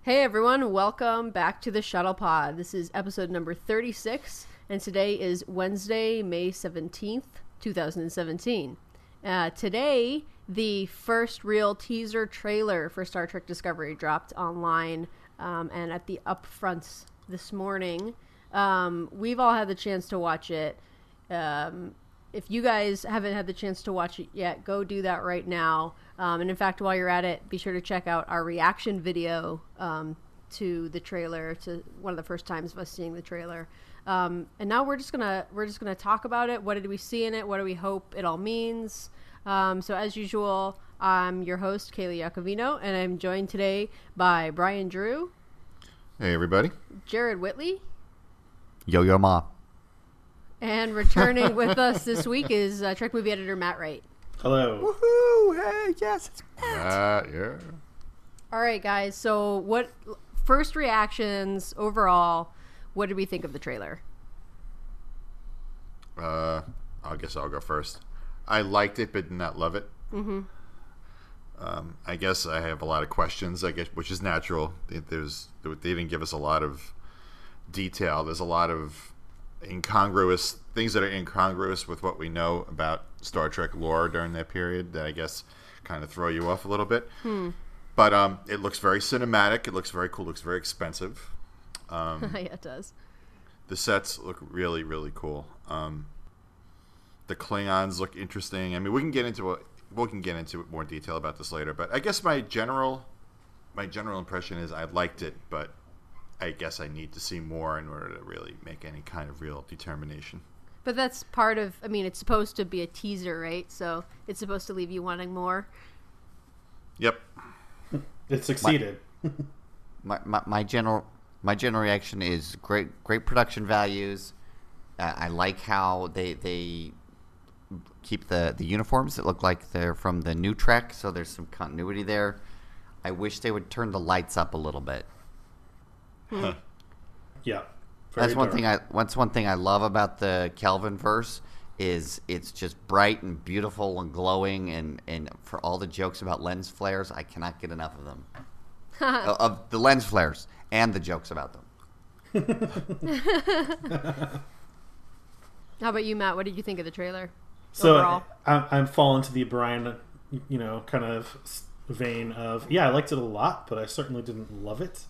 Hey everyone, welcome back to the Shuttle Pod. This is episode number 36, and today is Wednesday, May 17th, 2017. Today, the first real teaser trailer for Star Trek Discovery dropped online and at the upfronts this morning. We've all had the chance to watch it. If you guys haven't had the chance to watch it yet, go do that right now. And in fact, while you're at it, be sure to check out our reaction video to the trailer, to one of the first times of us seeing the trailer. And now we're just gonna talk about it. What did we see in it? What do we hope it all means? So as usual, I'm your host, Kaylee Iacovino, and I'm joined today by Brian Drew. Hey, everybody. Jared Whitley. Yo-Yo Ma. And returning with us this week is Trek movie editor Matt Wright. Hello. Woohoo! Hey, yes, it's Matt. Yeah. All right, guys. So, what first reactions overall? What did we think of the trailer? I guess I'll go first. I liked it, but did not love it. Mm-hmm. I guess I have a lot of questions. I guess, which is natural. They didn't give us a lot of detail. There's a lot of incongruous things that are incongruous with what we know about Star Trek lore during that period that I guess kind of throw you off a little bit. But it looks very cinematic. It looks very cool. It looks very expensive. Yeah, it does. The sets look really, really cool. The Klingons look interesting. I mean, we can get into more detail about this later. But I guess my general impression is I liked it, but I guess I need to see more in order to really make any kind of real determination. But that's part of, I mean, it's supposed to be a teaser, right? So it's supposed to leave you wanting more. Yep. It succeeded. My general reaction is great production values. I like how they keep the uniforms that look like they're from the new Trek, so there's some continuity there. I wish they would turn the lights up a little bit. Yeah. That's one thing I love about the Kelvin verse is it's just bright and beautiful and glowing, and for all the jokes about lens flares, I cannot get enough of them. Of the lens flares and the jokes about them. How about you, Matt? What did you think of the trailer? So overall? I'm falling to the Brian, kind of vein of, yeah, I liked it a lot, but I certainly didn't love it.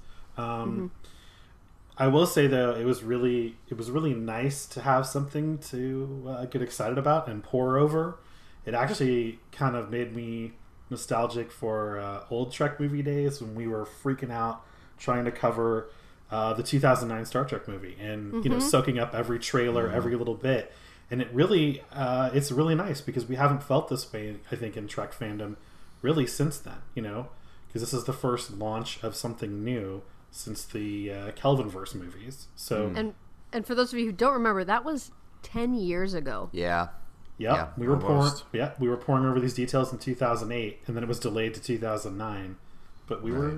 I will say though, it was really nice to have something to get excited about and pour over. It actually kind of made me nostalgic for old Trek movie days when we were freaking out trying to cover the 2009 Star Trek movie and soaking up every trailer, every little bit. And it really it's really nice because we haven't felt this way, I think, in Trek fandom really since then. Because this is the first launch of something new since the Kelvinverse movies. So and for those of you who don't remember, that was 10 years ago. Yeah. Yeah, we were pouring over these details in 2008, and then it was delayed to 2009. But we were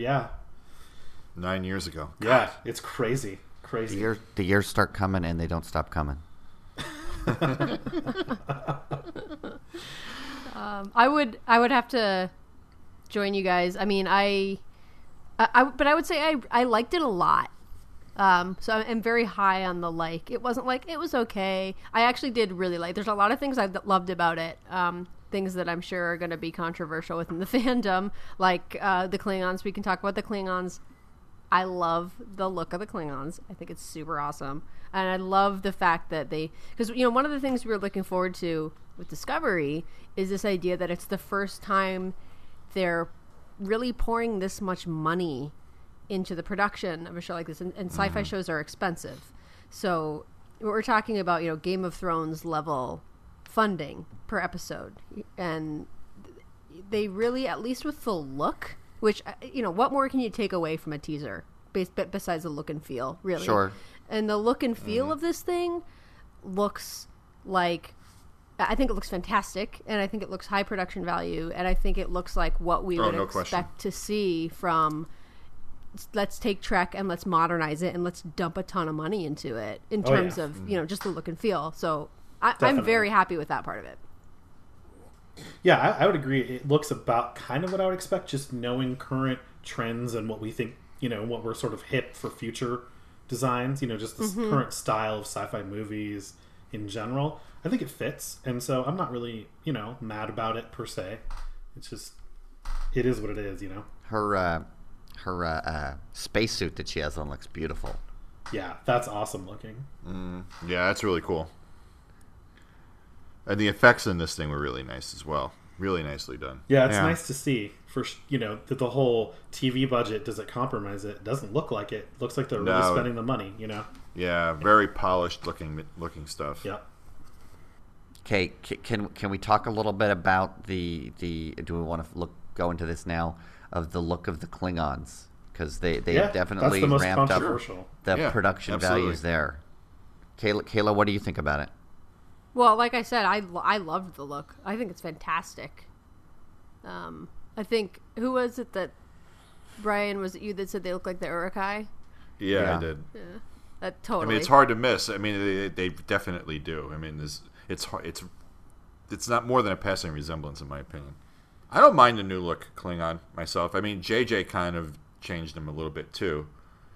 9 years ago. Yeah, it's crazy. The years start coming and they don't stop coming. I would have to join you guys. I mean, but I would say I liked it a lot. So I'm very high on the like. It wasn't like it was okay. I actually did really like. There's a lot of things I loved about it. Things that I'm sure are going to be controversial within the fandom, like the Klingons. We can talk about the Klingons. I love the look of the Klingons. I think it's super awesome, and I love the fact that because one of the things we were looking forward to with Discovery is this idea that it's the first time they're really pouring this much money into the production of a show like this, and sci-fi shows are expensive, so we're talking about Game of Thrones level funding per episode, and they really, at least with the look, which what more can you take away from a teaser besides the look and feel, really? Sure. And the look and feel of this thing looks like, I think it looks fantastic, and I think it looks high production value, and I think it looks like what we would expect to see from, let's take Trek and let's modernize it and let's dump a ton of money into it in terms of just the look and feel. So I'm very happy with that part of it. Yeah, I would agree. It looks about kind of what I would expect, just knowing current trends and what we think what we're sort of hip for future designs, just this current style of sci-fi movies in general. I think it fits, and so I'm not really, mad about it per se. It's just, it is what it is, Her spacesuit that she has on looks beautiful. Yeah, that's awesome looking. Yeah, that's really cool. And the effects in this thing were really nice as well. Really nicely done. Yeah, it's nice to see for that the whole TV budget doesn't compromise it. It doesn't look like it. It looks like they're really spending the money. Yeah, very polished looking stuff. Yep. Okay, can we talk a little bit about the do we want to go into this now of the look of the Klingons, because they definitely that's the most ramped up controversial. the production values there. Kayla, what do you think about it? Well, like I said, I loved the look. I think it's fantastic. I think, who was it that, Brian, was it you that said they look like the Uruk-hai? Yeah, I did. Yeah, that totally. I mean, it's hard to miss. I mean, they definitely do. I mean, it's not more than a passing resemblance, in my opinion. I don't mind the new look Klingon myself. I mean, JJ kind of changed them a little bit too.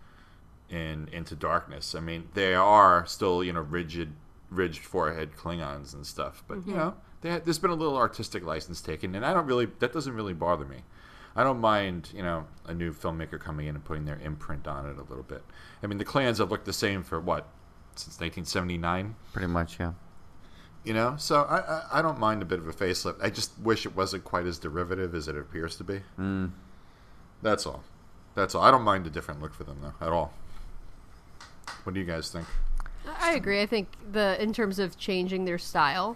Into Darkness. I mean, they are still ridged forehead Klingons and stuff, but there's been a little artistic license taken, and that doesn't really bother me. I don't mind a new filmmaker coming in and putting their imprint on it a little bit. I mean, the Klingons have looked the same for since 1979, pretty much, yeah. So I don't mind a bit of a facelift. I just wish it wasn't quite as derivative as it appears to be. That's all. I don't mind a different look for them though at all. What do you guys think? I agree. I think in terms of changing their style,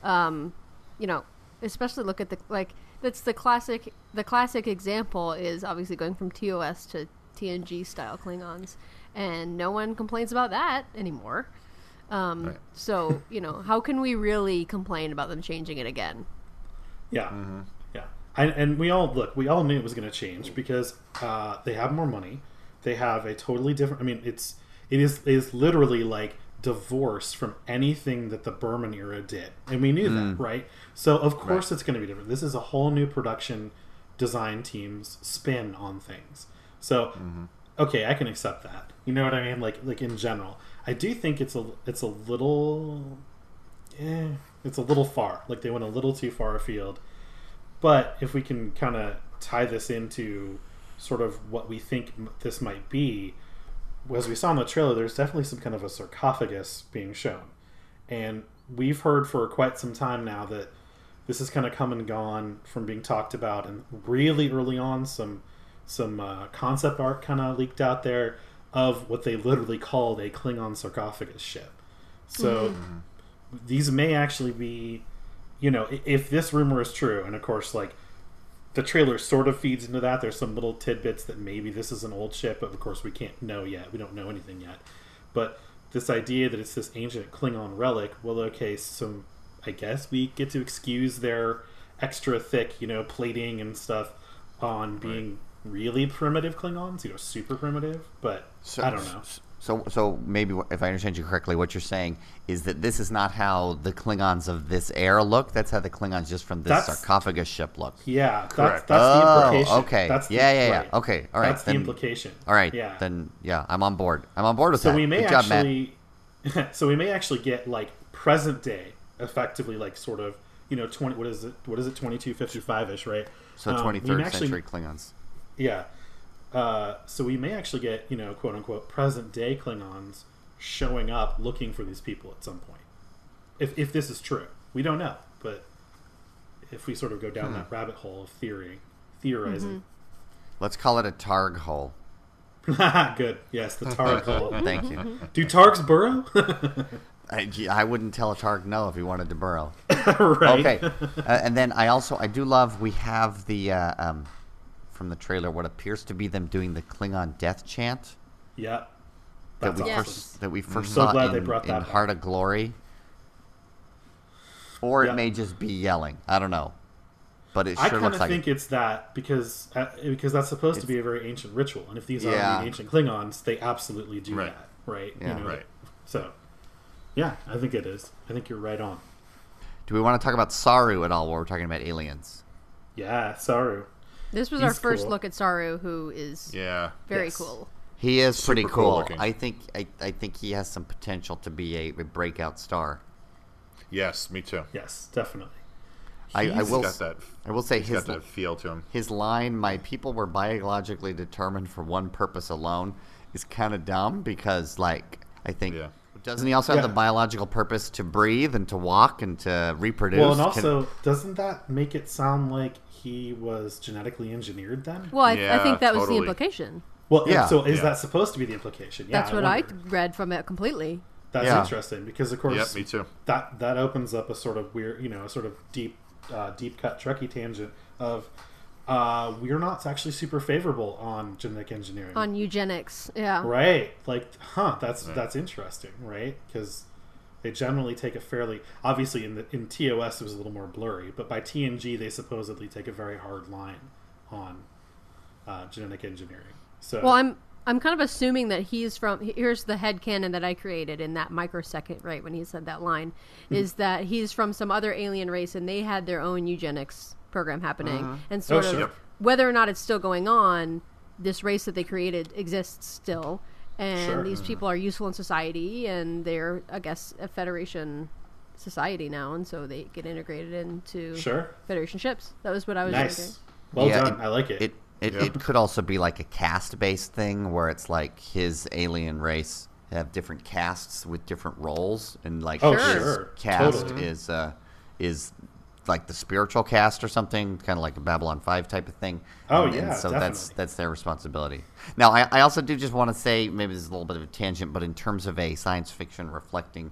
especially look at that's the classic example is obviously going from TOS to TNG style Klingons, and no one complains about that anymore. Right. So, how can we really complain about them changing it again? Yeah. Yeah. And we all knew it was going to change because they have more money. They have a totally different, I mean, it is literally like divorced from anything that the Berman era did. And we knew that, right? So, of course, it's going to be different. This is a whole new production design team's spin on things. So, okay, I can accept that. You know what I mean? Like in general. I do think it's a little far. Like they went a little too far afield. But if we can kind of tie this into sort of what we think this might be, as we saw in the trailer, there's definitely some kind of a sarcophagus being shown. And we've heard for quite some time now that this has kind of come and gone from being talked about. And really early on, some concept art kind of leaked out there of what they literally called a Klingon sarcophagus ship. So these may actually be, if this rumor is true, and of course, like, the trailer sort of feeds into that. There's some little tidbits that maybe this is an old ship, but of course we can't know yet. We don't know anything yet. But this idea that it's this ancient Klingon relic, well, okay, so I guess we get to excuse their extra thick, plating and stuff on being really primitive Klingons, super primitive, but I don't know. So maybe if I understand you correctly, what you're saying is that this is not how the Klingons of this era look. That's how the Klingons just from this sarcophagus ship look. Yeah, correct. That's the implication. Okay. That's yeah. Right. Okay, all right. That's the implication. All right. Yeah. Then I'm on board. I'm on board with that. So we may Good job, Matt. so we may actually get like present day, effectively, like sort of 20. What is it? 2255ish, right? So 23rd century Klingons. Yeah. So we may actually get, quote unquote, present day Klingons showing up looking for these people at some point. If this is true. We don't know. But if we sort of go down that rabbit hole of theorizing. Let's call it a Targ hole. Good. Yes, the Targ hole. Thank you. Do Targs burrow? I wouldn't tell a Targ no if he wanted to burrow. Right. Okay. And then I do love, we have the... from the trailer, what appears to be them doing the Klingon death chant. Yeah, that we first saw glad in, they brought that in Heart of Glory. Or it may just be yelling. I don't know, but it sure looks like. I think it's that because that's supposed to be a very ancient ritual, and if these are the ancient Klingons, they absolutely do that, right? Yeah. Right. So, yeah, I think it is. I think you're right on. Do we want to talk about Saru at all while we're talking about aliens? Yeah, Saru. This was our He's first cool. look at Saru, who is Yeah. very Yes. cool. He is Super pretty cool cool. looking. I think he has some potential to be a breakout star. Yes, me too. Yes, definitely. I He's will Got that. I will say He's his got that feel to him. his line, "My people were biologically determined for one purpose alone," is kind of dumb because, like, I think Yeah. doesn't he also have Yeah. the biological purpose to breathe and to walk and to reproduce? Well, and also, doesn't that make it sound like he was genetically engineered then? Well, I Yeah, think that was the totally. implication. Well, Yeah. so is Yeah. that supposed to be the implication? Yeah, That's what I wondered. read from it completely. That's Yeah. interesting because, of course, Yep, me too. that opens up a sort of weird, a sort of deep cut Trekkie tangent of we're not actually super favorable on genetic engineering, On eugenics, yeah. right? Like, that's interesting, right? Because they generally take a fairly obviously in TOS it was a little more blurry, but by TNG they supposedly take a very hard line on genetic engineering. So Well, I'm kind of assuming that he's from. Here's the headcanon that I created in that microsecond, right when he said that line, is that he's from some other alien race and they had their own eugenics program happening, and sort of sure. Yep. whether or not it's still going on, this race that they created exists still, and Sure. these people are useful in society, and they're, I guess, a Federation society now, and so they get integrated into sure, Federation ships. That was what I was thinking. nice, well Yeah, done. I like it. It could also be like a caste-based thing where it's like his alien race have different castes with different roles, and like Oh, his sure. caste Totally. is like the spiritual caste or something, kind of like a Babylon 5 type of thing. Oh, And yeah, so definitely. that's their responsibility. Now, I also do just want to say, maybe this is a little bit of a tangent, but in terms of a science fiction reflecting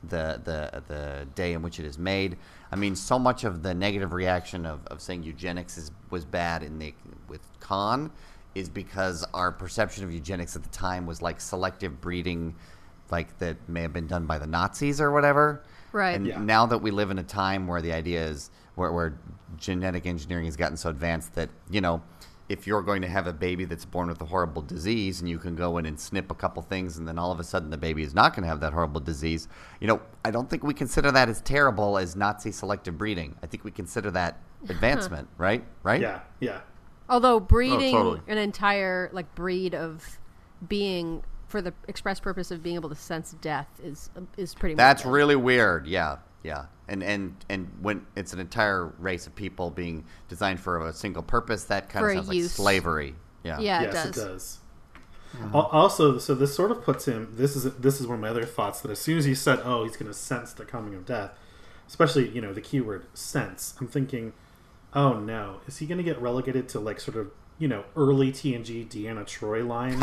the day in which it is made, I mean, so much of the negative reaction of saying eugenics was bad with Khan is because our perception of eugenics at the time was like selective breeding, like that may have been done by the Nazis or whatever. Right. And Yeah. now that we live in a time where the idea is where genetic engineering has gotten so advanced that, if you're going to have a baby that's born with a horrible disease and you can go in and snip a couple things and then all of a sudden the baby is not going to have that horrible disease, I don't think we consider that as terrible as Nazi selective breeding. I think we consider that advancement, right? Right? Yeah. Although breeding totally. an entire breed of being for the express purpose of being able to sense death is pretty. That's morbid. really weird. Yeah. And when it's an entire race of people being designed for a single purpose, that kind For of a sounds like use. slavery. Yeah. Yeah, Yes, it does. Mm-hmm. Also, so this sort of puts him. This is one of my other thoughts that as soon as you said, "Oh, he's going to sense the coming of death," especially the keyword "sense," I'm thinking, "Oh no, is he going to get relegated to sort of early TNG Deanna Troi lines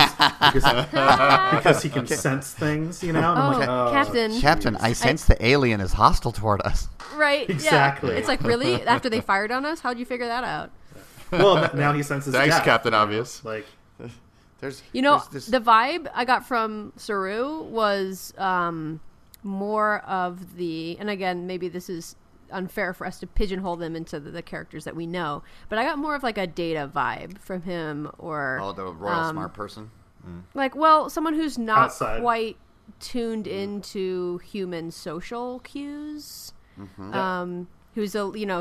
because he can sense things?" And I'm like, Oh, Captain. Captain, I sense the alien is hostile toward us. Right. yeah. Exactly. It's like, really? After they fired on us? How'd you figure that out? Well, now he senses. Thanks, death, Captain Obvious. Like, There's The this, vibe I got from Saru was more of the, and again, maybe this is unfair for us to pigeonhole them into the characters that we know, but I got more of a Data vibe from him, or the royal smart person. someone who's not Outside. quite tuned into human social cues. Who's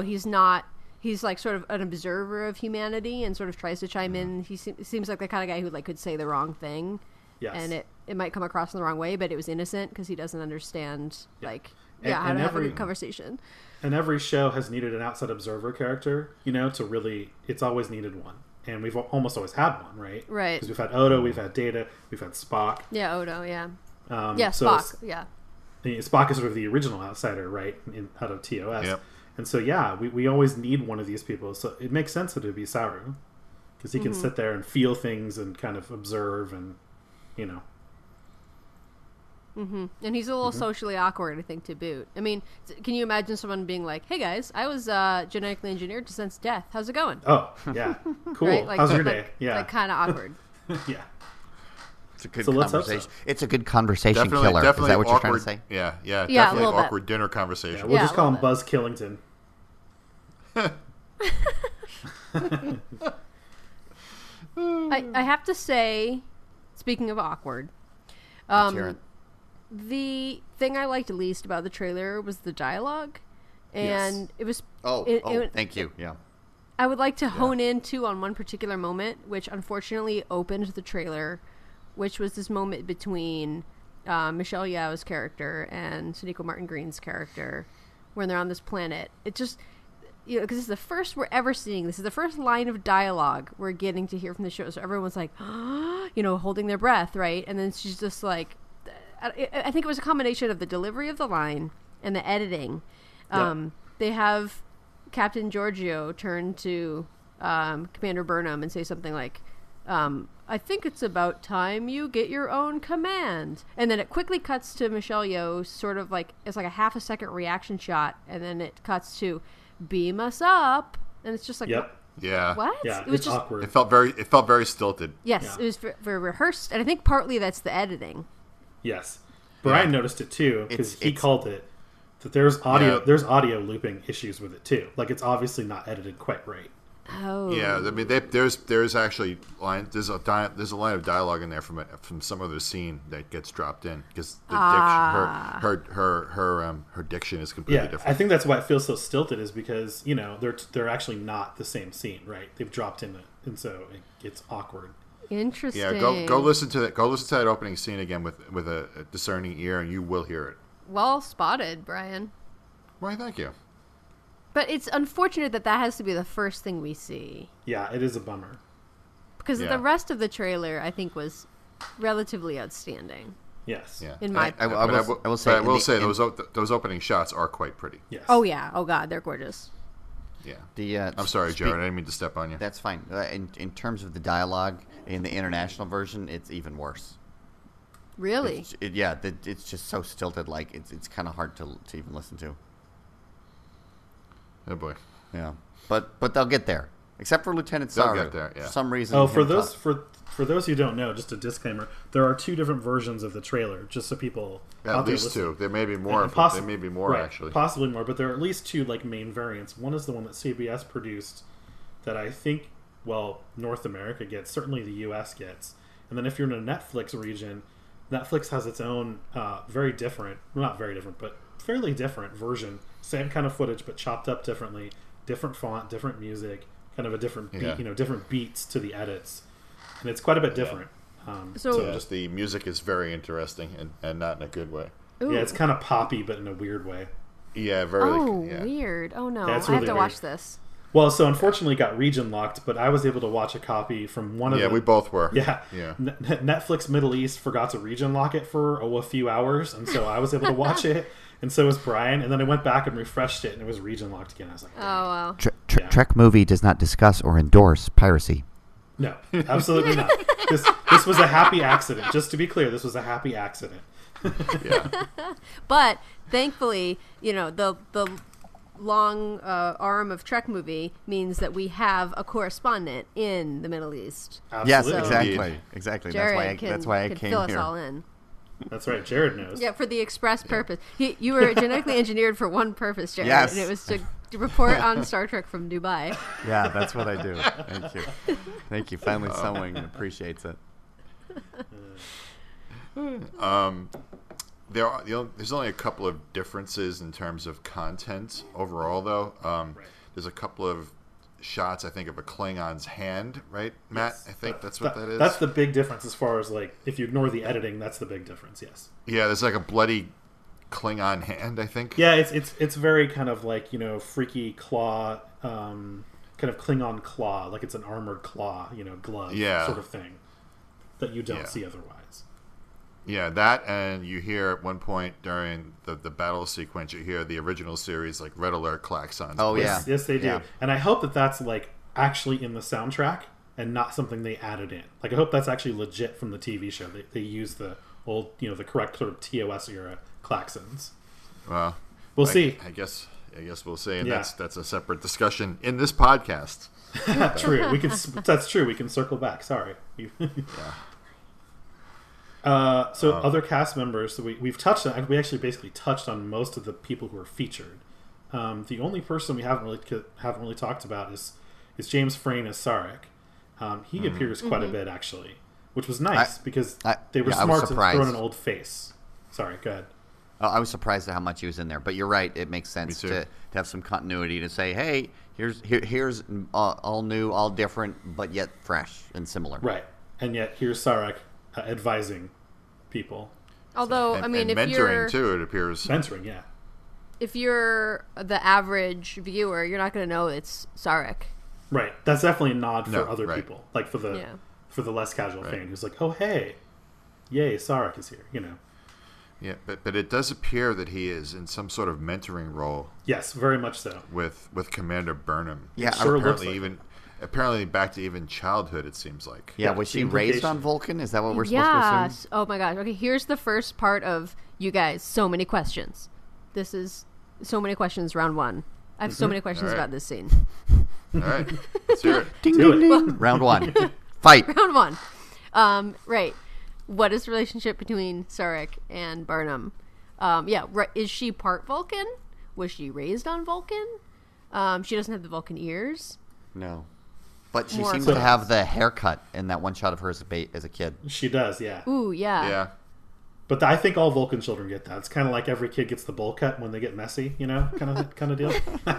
he's sort of an observer of humanity and sort of tries to chime in. He seems like the kind of guy who could say the wrong thing, yes. and it might come across in the wrong way, but it was innocent because he doesn't understand how And- to and have a every- good conversation. And every show has needed an outside observer character, to really, it's always needed one. And we've almost always had one, right? Right. Because we've had Odo, we've had Data, we've had Spock. Yeah, Odo. Yeah, So Spock. Yeah, Spock is sort of the original outsider, right? Out of TOS. Yep. And so, yeah, we always need one of these people. So it makes sense that it would be Saru. Because he can sit there and feel things and kind of observe and, and he's a little socially awkward, I think, to boot. I mean, can you imagine someone being like, "Hey guys, I was genetically engineered to sense death. How's it going?" Oh, yeah. Cool. Right? How's your day? Yeah. kind of awkward. Yeah. It's a good So let's hope conversation. so. It's a good conversation Definitely, killer. definitely Is that what awkward, you're trying to say? Yeah, Yeah, a definitely little bit. awkward dinner Yeah, conversation. we'll Yeah, just a call him little Buzz Killington. I have to say, speaking of awkward, Let's hear it. the thing I liked least about the trailer was the dialogue, and Yes. it was Oh, it- thank you. Yeah. I would like to hone in too on one particular moment, which unfortunately opened the trailer, which was this moment between Michelle Yeoh's character and Sonequa Martin Green's character when they're on this planet. It just, because this is the first we're ever seeing. This is the first line of dialogue we're getting to hear from the show. So everyone's like, holding their breath, right? And then she's just like, I think it was a combination of the delivery of the line and the editing. They have Captain Giorgio turn to Commander Burnham and say something like, I think it's about time you get your own command. And then it quickly cuts to Michelle Yeoh, sort of like, it's like a half a second reaction shot. And then it cuts to beam us up. And it's just like, Yeah. what? Yeah, It was it's just awkward. It felt very stilted. Yes, it was very rehearsed. And I think partly that's the editing. Yes. Brian noticed it too, because he It's- called it that there's audio Yeah. there's audio looping issues with it too. Like, it's obviously not edited quite right. Oh. Yeah, I mean, there's actually there's a line of dialogue in there from some other scene that gets dropped in because the diction, her diction is completely Yeah, different. I think that's why it feels so stilted, is because they're actually not the same scene, right? They've dropped in it, and so it gets awkward. Interesting. Yeah, go listen to that. Go listen to that opening scene again with a discerning ear, and you will hear it. Well spotted, Brian. Why, thank you. But it's unfortunate that has to be the first thing we see. Yeah, it is a bummer. Because Yeah. the rest of the trailer, I think, was relatively outstanding. Yes. Yeah, In my- I will say, those opening shots are quite pretty. Yes. Oh, yeah. Oh, God. They're gorgeous. Yeah. I'm sorry, Jared. I didn't mean to step on you. That's fine. In terms of the dialogue in the international version, it's even worse. Really? It's just so stilted. Like it's kind of hard to even listen to. Oh boy. Yeah, but they'll get there. Except for Lieutenant They'll Saru. get there, yeah. For some reason. Oh, him for those who don't know, just a disclaimer: there are two different versions of the trailer, just so people At out there least listening. two. There may be more. And There may be more right, actually. possibly more, but there are at least two main variants. One is the one that CBS produced, that I think, North America gets, certainly the US gets, and then if you're in a Netflix region, Netflix has its own very different, not very different, but fairly different version. Same kind of footage, but chopped up differently, different font, different music, kind of a different beat, different beats to the edits, and it's quite a bit different. So- Just the music is very interesting and not in a good way. Ooh. Yeah, it's kind of poppy, but in a weird way. Yeah, very. Yeah. Weird. Oh, no. Yeah, it's I have really to weird. watch this. Well, so unfortunately, it got region locked, but I was able to watch a copy from one of Yeah, the. we both were. Yeah, Yeah. Netflix Middle East forgot to region lock it for a few hours, and so I was able to watch it, and so was Brian. And then I went back and refreshed it, and it was region locked again. I was like, Oh, wow. Yeah. Trek movie does not discuss or endorse piracy. no, absolutely not. This was a happy accident. Just to be clear, this was a happy accident. Yeah. But thankfully, the long arm of Trek movie means that we have a correspondent in the Middle East. Yes, Absolutely. exactly. Jared That's why I can came fill here. us all in. That's right. Jared knows. Yeah, for the express purpose. You were genetically engineered for one purpose, Jared, Yes. and it was to report on Star Trek from Dubai. Yeah, that's what I do. Thank you. Thank you. Finally, someone appreciates it. There's only a couple of differences in terms of content overall, though. There's a couple of shots, I think, of a Klingon's hand, right, Matt? Yes. I think that's what that is. That's the big difference as far as, like, if you ignore the editing, that's the big difference, yes. Yeah, there's like a bloody Klingon hand, I think. Yeah, it's very kind of like, freaky claw, kind of Klingon claw, like it's an armored claw, glove sort of thing that you don't see otherwise. Yeah, that, and you hear at one point during the battle sequence, you hear the original series, like, Red Alert klaxons. Oh, yeah. Yes, they do. Yeah. And I hope that that's, like, actually in the soundtrack and not something they added in. Like, I hope that's actually legit from the TV show. They use the old, the correct sort of TOS era klaxons. Well, We'll see. I guess we'll see, and Yeah. that's a separate discussion in this podcast. True. That's true. We can circle back. Sorry. Other cast members. So we've touched on. We actually basically touched on most of the people who are featured. The only person we haven't really talked about is James Frain as Sarek. He appears quite a bit actually, which was nice because they were I was smart to surprised. throw in an old face. Sorry, go ahead. I was surprised at how much he was in there, but you're right. It makes sense too. to have some continuity to say, hey, here's all new, all different, but yet fresh and similar. Right. And yet here's Sarek advising people. Although, And, I mean, and if mentoring you're too, it appears. Mentoring, yeah. if you're the average viewer, you're not going to know it's Sarek. Right. That's definitely a nod for No, other right. people. Like for the Yeah. less casual Right. fan who's like, oh hey, yay, Sarek is here, you know. Yeah, but it does appear that he is in some sort of mentoring role Yes, very much so. with Commander Burnham. Yeah, Sure looks apparently like apparently back to even childhood. It seems like. Yeah, Yeah, was the she raised on implication. Vulcan? Is that what we're supposed to Yes. assume? Oh my gosh. Okay, here's the first part of you guys. So many questions. This is so many questions. Round one. I have so many questions All right. about this scene. All right, let's hear it. Ding, Do ding, it. ding. Round one. Fight. Round one. Right. What is the relationship between Sarek and Burnham? Yeah. Right. Is she part Vulcan? Was she raised on Vulcan? She doesn't have the Vulcan ears. No. But she More seems so- to have the haircut in that one shot of her as a kid. She does, yeah. Ooh, yeah. Yeah. But I think all Vulcan children get that. It's kind of like every kid gets the bowl cut when they get messy, you know, kind of deal.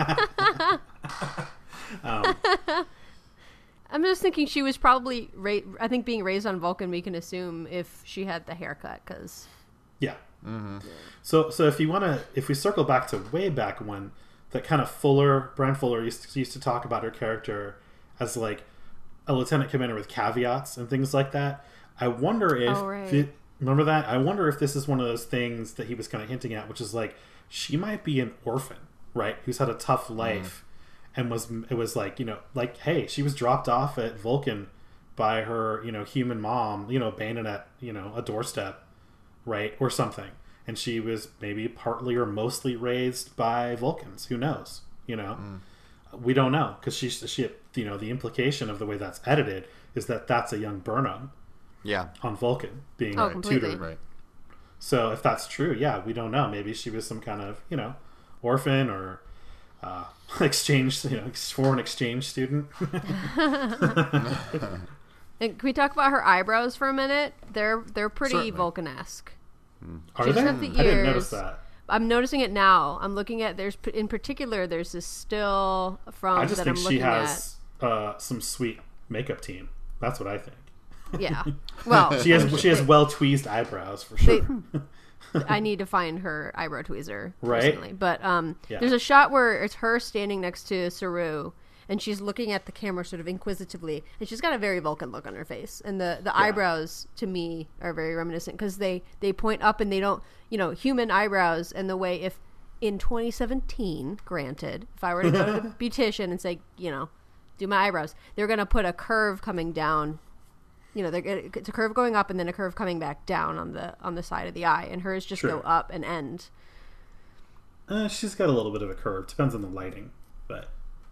I'm just thinking she was probably, I think being raised on Vulcan, we can assume if she had the haircut, because... Yeah. So if we circle back to way back when, that kind of Brian Fuller used to talk about her character as like a lieutenant commander with caveats and things like that. I wonder if Oh, right. remember that? I wonder if this is one of those things that he was kind of hinting at, which is like she might be an orphan, right? Who's had a tough life, and it was like, you know, like, hey, she was dropped off at Vulcan by her, you know, human mom, you know, abandoned at, you know, a doorstep, right, or something. And she was maybe partly or mostly raised by Vulcans. Who knows? You know, we don't know, because she, you know, the implication of the way that's edited is that that's a young Burnham Yeah. on Vulcan being completely. tutored. Right. So if that's true, yeah, we don't know. Maybe she was some kind of, you know, orphan or exchange, you know, foreign exchange student. And can we talk about her eyebrows for a minute? They're pretty Certainly. Vulcan-esque. Are She they? doesn't have the I didn't notice ears. that. I'm noticing it now. I'm looking at in particular there's this still from I just that think I'm she looking has some sweet makeup team. That's what I think. at. Yeah. Well, She has well tweezed eyebrows for sure. I need to find her eyebrow tweezer Right? personally. But Yeah. there's a shot where it's her standing next to Saru and she's looking at the camera sort of inquisitively, and she's got a very Vulcan look on her face. And the eyebrows to me are very reminiscent because they point up and they don't, you know, human eyebrows. And the way, if in 2017, granted, if I were to go to the beautician and say, you know, do my eyebrows, they're going to put a curve coming down. You know, it's a curve going up and then a curve coming back down on the side of the eye, and hers just Sure. go up and end. She's got a little bit of a curve. Depends on the lighting, but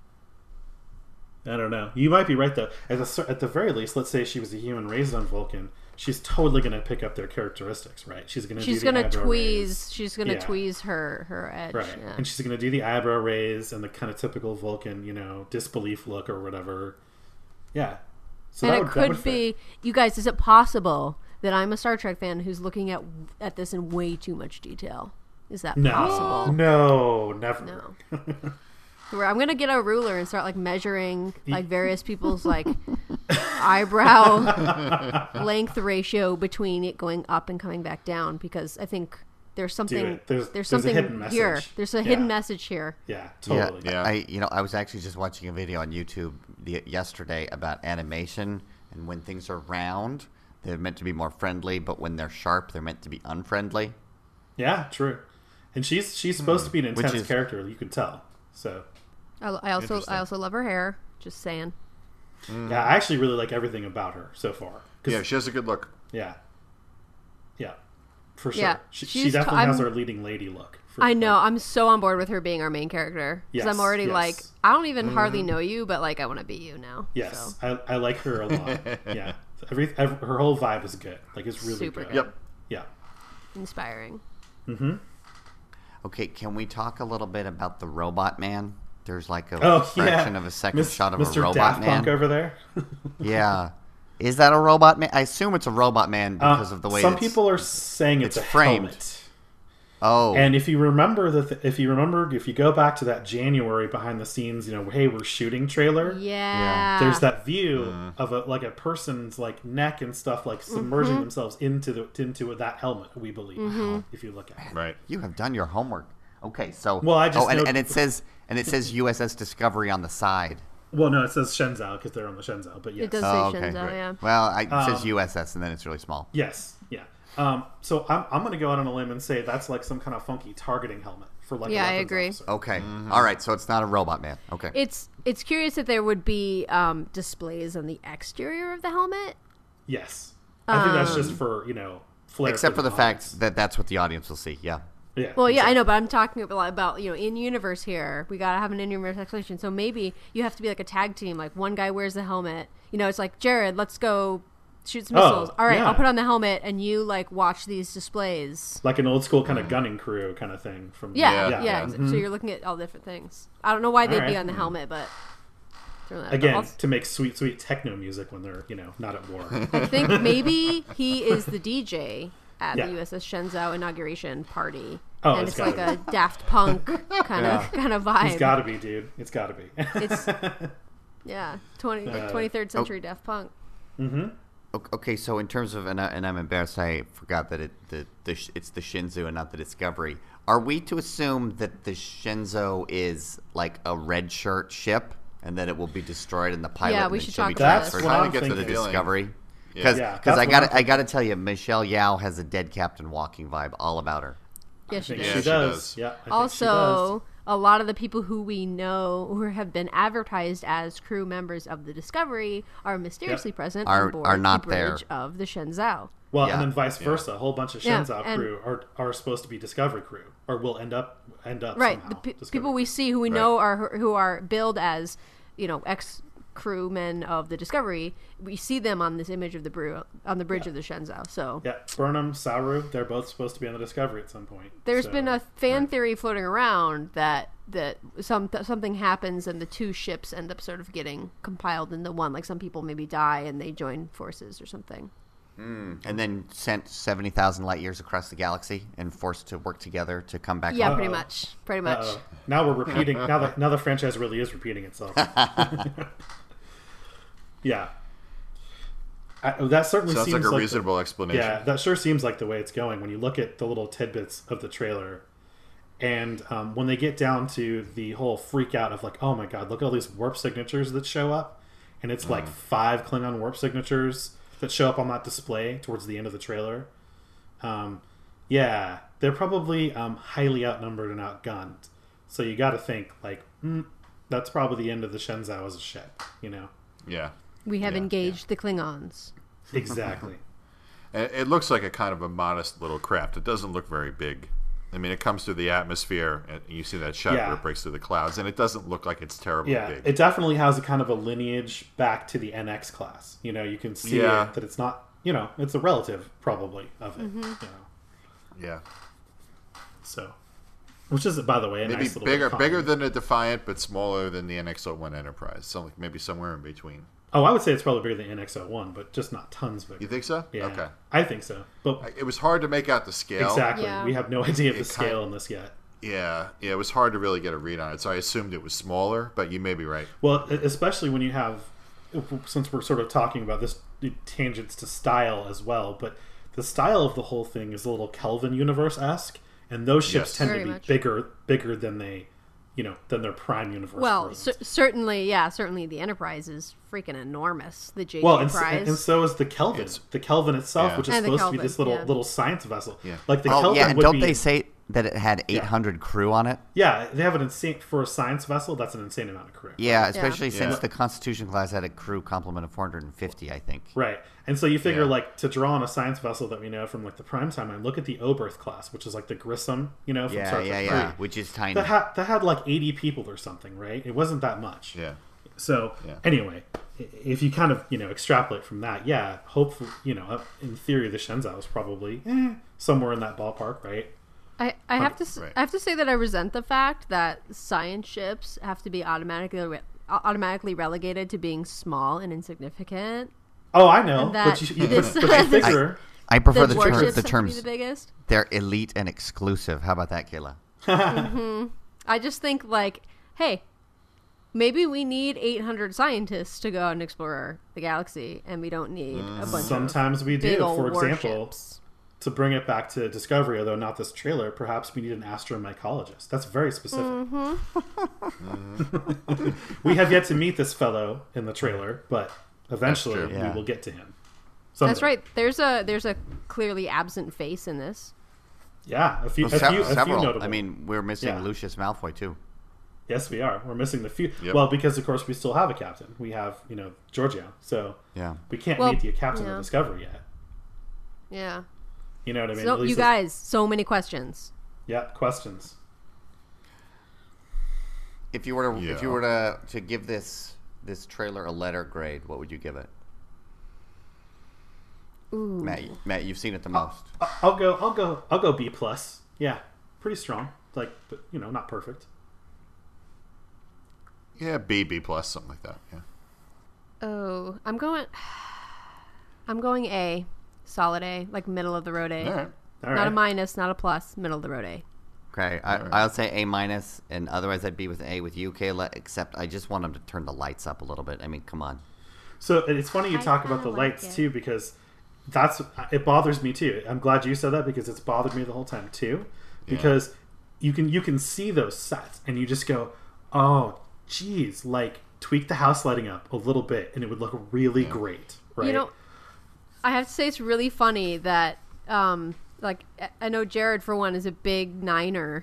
I don't know. You might be right though. At the very least, let's say she was a human raised on Vulcan. She's totally going to pick up their characteristics, right? She's going to She's do the gonna eyebrow tweeze. raise. She's gonna Yeah. tweeze her edge. Right. Yeah. And she's going to do the eyebrow raise and the kind of typical Vulcan, you know, disbelief look or whatever. Yeah. So And that it would could fit. be, you guys, is it possible that I'm a Star Trek fan who's looking at this in way too much detail? Is that No, possible? no, never. No. Where I'm gonna get a ruler and start like measuring like various people's like eyebrow length ratio between it going up and coming back down, because I think there's something it. There's a something hidden here. message. There's a Yeah. hidden message here. Yeah, totally. Yeah. I was actually just watching a video on YouTube yesterday about animation, and when things are round, they're meant to be more friendly, but when they're sharp, they're meant to be unfriendly. Yeah, true. And she's supposed to be an Which intense is- character, you can tell. So I also Interesting. love her hair. Just saying. yeah, I actually really like everything about her so far. 'Cause- Yeah, she has a good look. yeah, for sure. Yeah, She she's- definitely has I'm- her leading lady look. For I know. I'm so on board with her being our main character because Yes, I'm already yes. like, I don't even hardly know you, but like I want to be you now. Yes, So, I like her a lot. Yeah, her whole vibe is good. Like it's really Super good. good. Yep. Yeah. inspiring. Okay, can we talk a little bit about the robot man? There's like a Oh fraction yeah. of a second shot of Mr. a robot Daft man. Punk over there. Yeah. Is that a robot man? I assume it's a robot man because of the way some it's- people are saying it's a framed. helmet. Oh, And if you remember if you go back to that January behind the scenes, hey, we're shooting trailer. Yeah. There's that view of a person's like neck and stuff like submerging themselves into that helmet. We believe, if you look at it. Right. you have done your homework. Okay, so Well, I just and, noted- and it says USS Discovery on the side. Well, no, it says Shenzhou because they're on the Shenzhou, but yes. It does say Oh, okay, Shenzhou, right. yeah. Well, it says USS, and then it's really small. Yes, yeah. So I'm going to go out on a limb and say that's like some kind of funky targeting helmet for like. Yeah, a I weapons agree. officer. Okay, all right. So it's not a robot man. Okay. It's curious that there would be displays on the exterior of the helmet. Yes, I think that's just for flair. Except for the audience. fact that that's what the audience will see. Yeah. Yeah. Well, yeah, exactly. I know, but I'm talking about in universe here. We gotta have an in universe explanation. So maybe you have to be like a tag team. Like one guy wears the helmet. It's like Jared, let's go shoot some missiles. All right, yeah. I'll put on the helmet, and you like watch these displays. Like an old school kind of gunning crew kind of thing from. Yeah. Yeah. So you're looking at all different things. I don't know why they'd be Alright. on the helmet, but throw that. Again, But also- to make sweet techno music when they're not at war. I think maybe he is the DJ at Yeah. the USS Shenzhou inauguration party. Oh, and it's it's like gotta a Daft Punk kind of vibe. It's got to be, dude. It's got to be. It's 23rd century Daft Punk. Okay, so in terms of, and I'm embarrassed, I forgot that it's the Shinzo and not the Discovery. Are we to assume that the Shinzo is like a red shirt ship, and that it will be destroyed in the pilot? Yeah, and we then should she'll be talk about transferred this. That's what I'm to the thinking. Discovery? Yeah. Because Yeah, that's I what got I'm I got to tell you, Michelle Yao has a dead Captain Walking vibe all about her. Yeah, she I think does. Yeah, she she does. does. Yeah. I think she Also, a lot of the people who we know who have been advertised as crew members of the Discovery are mysteriously present Are on board not the there. bridge of the Shenzhou. Well, Yeah. and then vice versa. A whole bunch of Yeah, Shenzhou and- crew are supposed to be Discovery crew, or will end up Right, somehow the Discovery people we crew. see who we know who are billed as ex crewmen of the Discovery. We see them on this image of the bridge of the Shenzhou. So Yeah, Burnham, Saru, they're both supposed to be on the Discovery at some point. there's So- been a fan theory floating around that something happens and the two ships end up sort of getting compiled into one. Like some people maybe die and they join forces or something. And then sent 70,000 light years across the galaxy and forced to work together to come back Yeah, home. pretty much. Pretty much. Now we're repeating. now the franchise really is repeating itself. Yeah, that certainly Sounds seems like a the- reasonable explanation. Yeah, that sure seems like the way it's going when you look at the little tidbits of the trailer. And when they get down to the whole freak out of like, oh my god, look at all these warp signatures that show up. And it's like 5 Klingon warp signatures that show up on that display towards the end of the trailer. Yeah, they're probably highly outnumbered and outgunned. So you got to think like, that's probably the end of the Shenzhou as a ship, Yeah. We have Yeah, engaged the Klingons. Exactly. And it looks like a kind of a modest little craft. It doesn't look very big. I mean, it comes through the atmosphere, and you see that shot Yeah. where it breaks through the clouds, and it doesn't look like it's terribly Yeah, big. it definitely has a kind of a lineage back to the NX class. You can see Yeah. it, that it's not, it's a relative probably of it. Yeah. So, which is, by the way, a Maybe nice little bit of bigger comment. than the Defiant, but smaller than the NX-01 Enterprise. So maybe somewhere in between. Oh, I would say it's probably bigger than NX-01, but just not tons bigger. You think so? Yeah, Okay. I think so. But It was hard to make out the scale. exactly, Yeah. we have no idea of the It scale in this yet. Yeah, it was hard to really get a read on it, so I assumed it was smaller, but you may be right. Well, especially when you have, since we're sort of talking about this, it tangents to style as well, but the style of the whole thing is a little Kelvin universe-esque, and those ships Yes. tend Very to be much. bigger than they, than their prime universe. Well, versions. certainly the Enterprise is freaking enormous. The JJ Well, and Prize. so is the Kelvin. It's- the Kelvin itself, Yeah. which is And the supposed to be Kelvin, this little yeah. little science vessel. Yeah. Like the Oh, Kelvin yeah, and would don't be, they say that it had 800 crew on it? Yeah, they have an insane for a science vessel. That's an insane amount of crew. Yeah, especially since Yeah. the Constitution class had a crew complement of 450, I think. Right, and so you figure Yeah. like to draw on a science vessel that we know from like the prime timeline. Look at the Oberth class, which is like the Grissom, from Star Trek Yeah, 3. which is tiny. That had like 80 people or something, right? It wasn't that much. Yeah. So Yeah. anyway, if you kind of extrapolate from that, yeah, hopefully in theory the Shenzhou is probably somewhere in that ballpark, right? I have to Right. I have to say that I resent the fact that science ships have to be automatically relegated to being small and insignificant. Oh, I know, And that but you this- figure I prefer The the warships the tend to be terms. the biggest. They're elite and exclusive. How about that, Kayla? I just think like, hey, maybe we need 800 scientists to go out and explore the galaxy, and we don't need a bunch Sometimes we of big do. old For example, warships. to bring it back to Discovery, although not this trailer, perhaps we need an astromycologist. That's very specific. We have yet to meet this fellow in the trailer, but eventually That's true. we Yeah. will get to him. That's Someday. right. There's a clearly absent face in this. Yeah, a few Several. notable. I mean, we're missing Yeah. Lucius Malfoy too. Yes, we are. We're missing the few. Yep. Well, because of course we still have a captain. We have, Giorgio. So Yeah. we can't Well, meet the captain yeah. of Discovery yet. Yeah. You know what I mean? So At least you guys, so many questions. yeah, questions. If you were to Yeah. to give this trailer a letter grade, what would you give it? Ooh. Matt, you've seen it the most. I'll go B plus. Yeah, pretty strong. Like, but not perfect. Yeah, B plus, something like that. Yeah. Oh, I'm going A. Solid A, like middle of the road A. All right. All Not right. a minus, not a plus, middle of the road A. Okay, I'll say A minus, and otherwise I'd be with A with you, Kayla. Except I just want them to turn the lights up a little bit. I mean, come on. So it's funny you I talk about the kinda like lights it. too, because it bothers me too. I'm glad you said that because it's bothered me the whole time too. Because you can see those sets and you just go, oh, geez, like tweak the house lighting up a little bit and it would look really great, right? I have to say it's really funny that, like, I know Jared, for one, is a big Niner.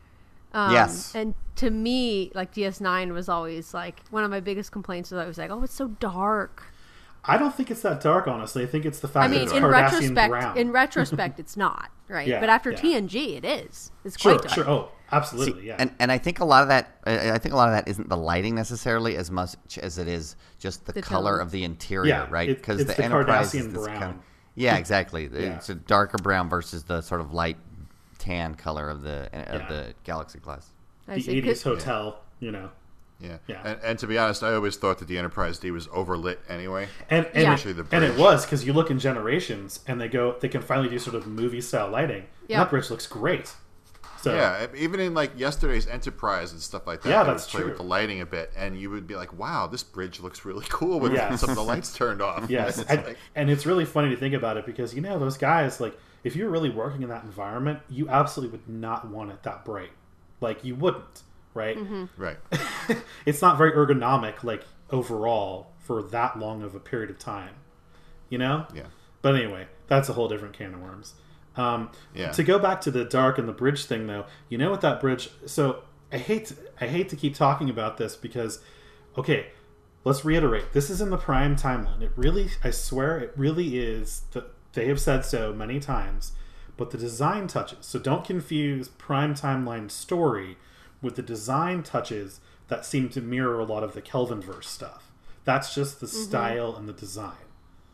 Yes. And to me, like, DS9 was always, like, one of my biggest complaints was I was like, oh, it's so dark. I don't think it's that dark, honestly. I think it's the I fact mean, that it's in Cardassian brown. retrospect, it's not, right? Yeah, but after yeah. TNG, it is. It's Sure, quite dark. sure. Oh, absolutely, yeah. And I think a lot of that isn't the lighting necessarily as much as it is just the color tone. of the interior, Yeah, right? it's the the Enterprise Cardassian is this brown. yeah, exactly. Yeah. It's a darker brown versus the sort of light tan color of the Galaxy class. I The see. 80s hotel, Yeah. Yeah. And to be honest, I always thought that the Enterprise D was overlit anyway. And Yeah. Especially the and it bridge. was, because you look in Generations and they can finally do sort of movie style lighting. Yeah. And that bridge looks great. So Yeah, even in like yesterday's Enterprise and stuff like that, Yeah, they would that's play true. with the lighting a bit, and you would be like, "Wow, this bridge looks really cool with Yes. some of the lights turned off." yes, It's and, like- and it's really funny to think about it because those guys, like, if you were really working in that environment, you absolutely would not want it that bright. Like, you wouldn't, right? right. It's not very ergonomic, like, overall for that long of a period of time, Yeah. But anyway, that's a whole different can of worms. Yeah. To go back to the dark and the bridge thing, though, what that bridge? So I hate to keep talking about this because, okay, let's reiterate. This is in the Prime timeline. It really, I swear, it really is. They have said so many times, but the design touches. So don't confuse Prime timeline story with the design touches that seem to mirror a lot of the Kelvinverse stuff. That's just the style and the design.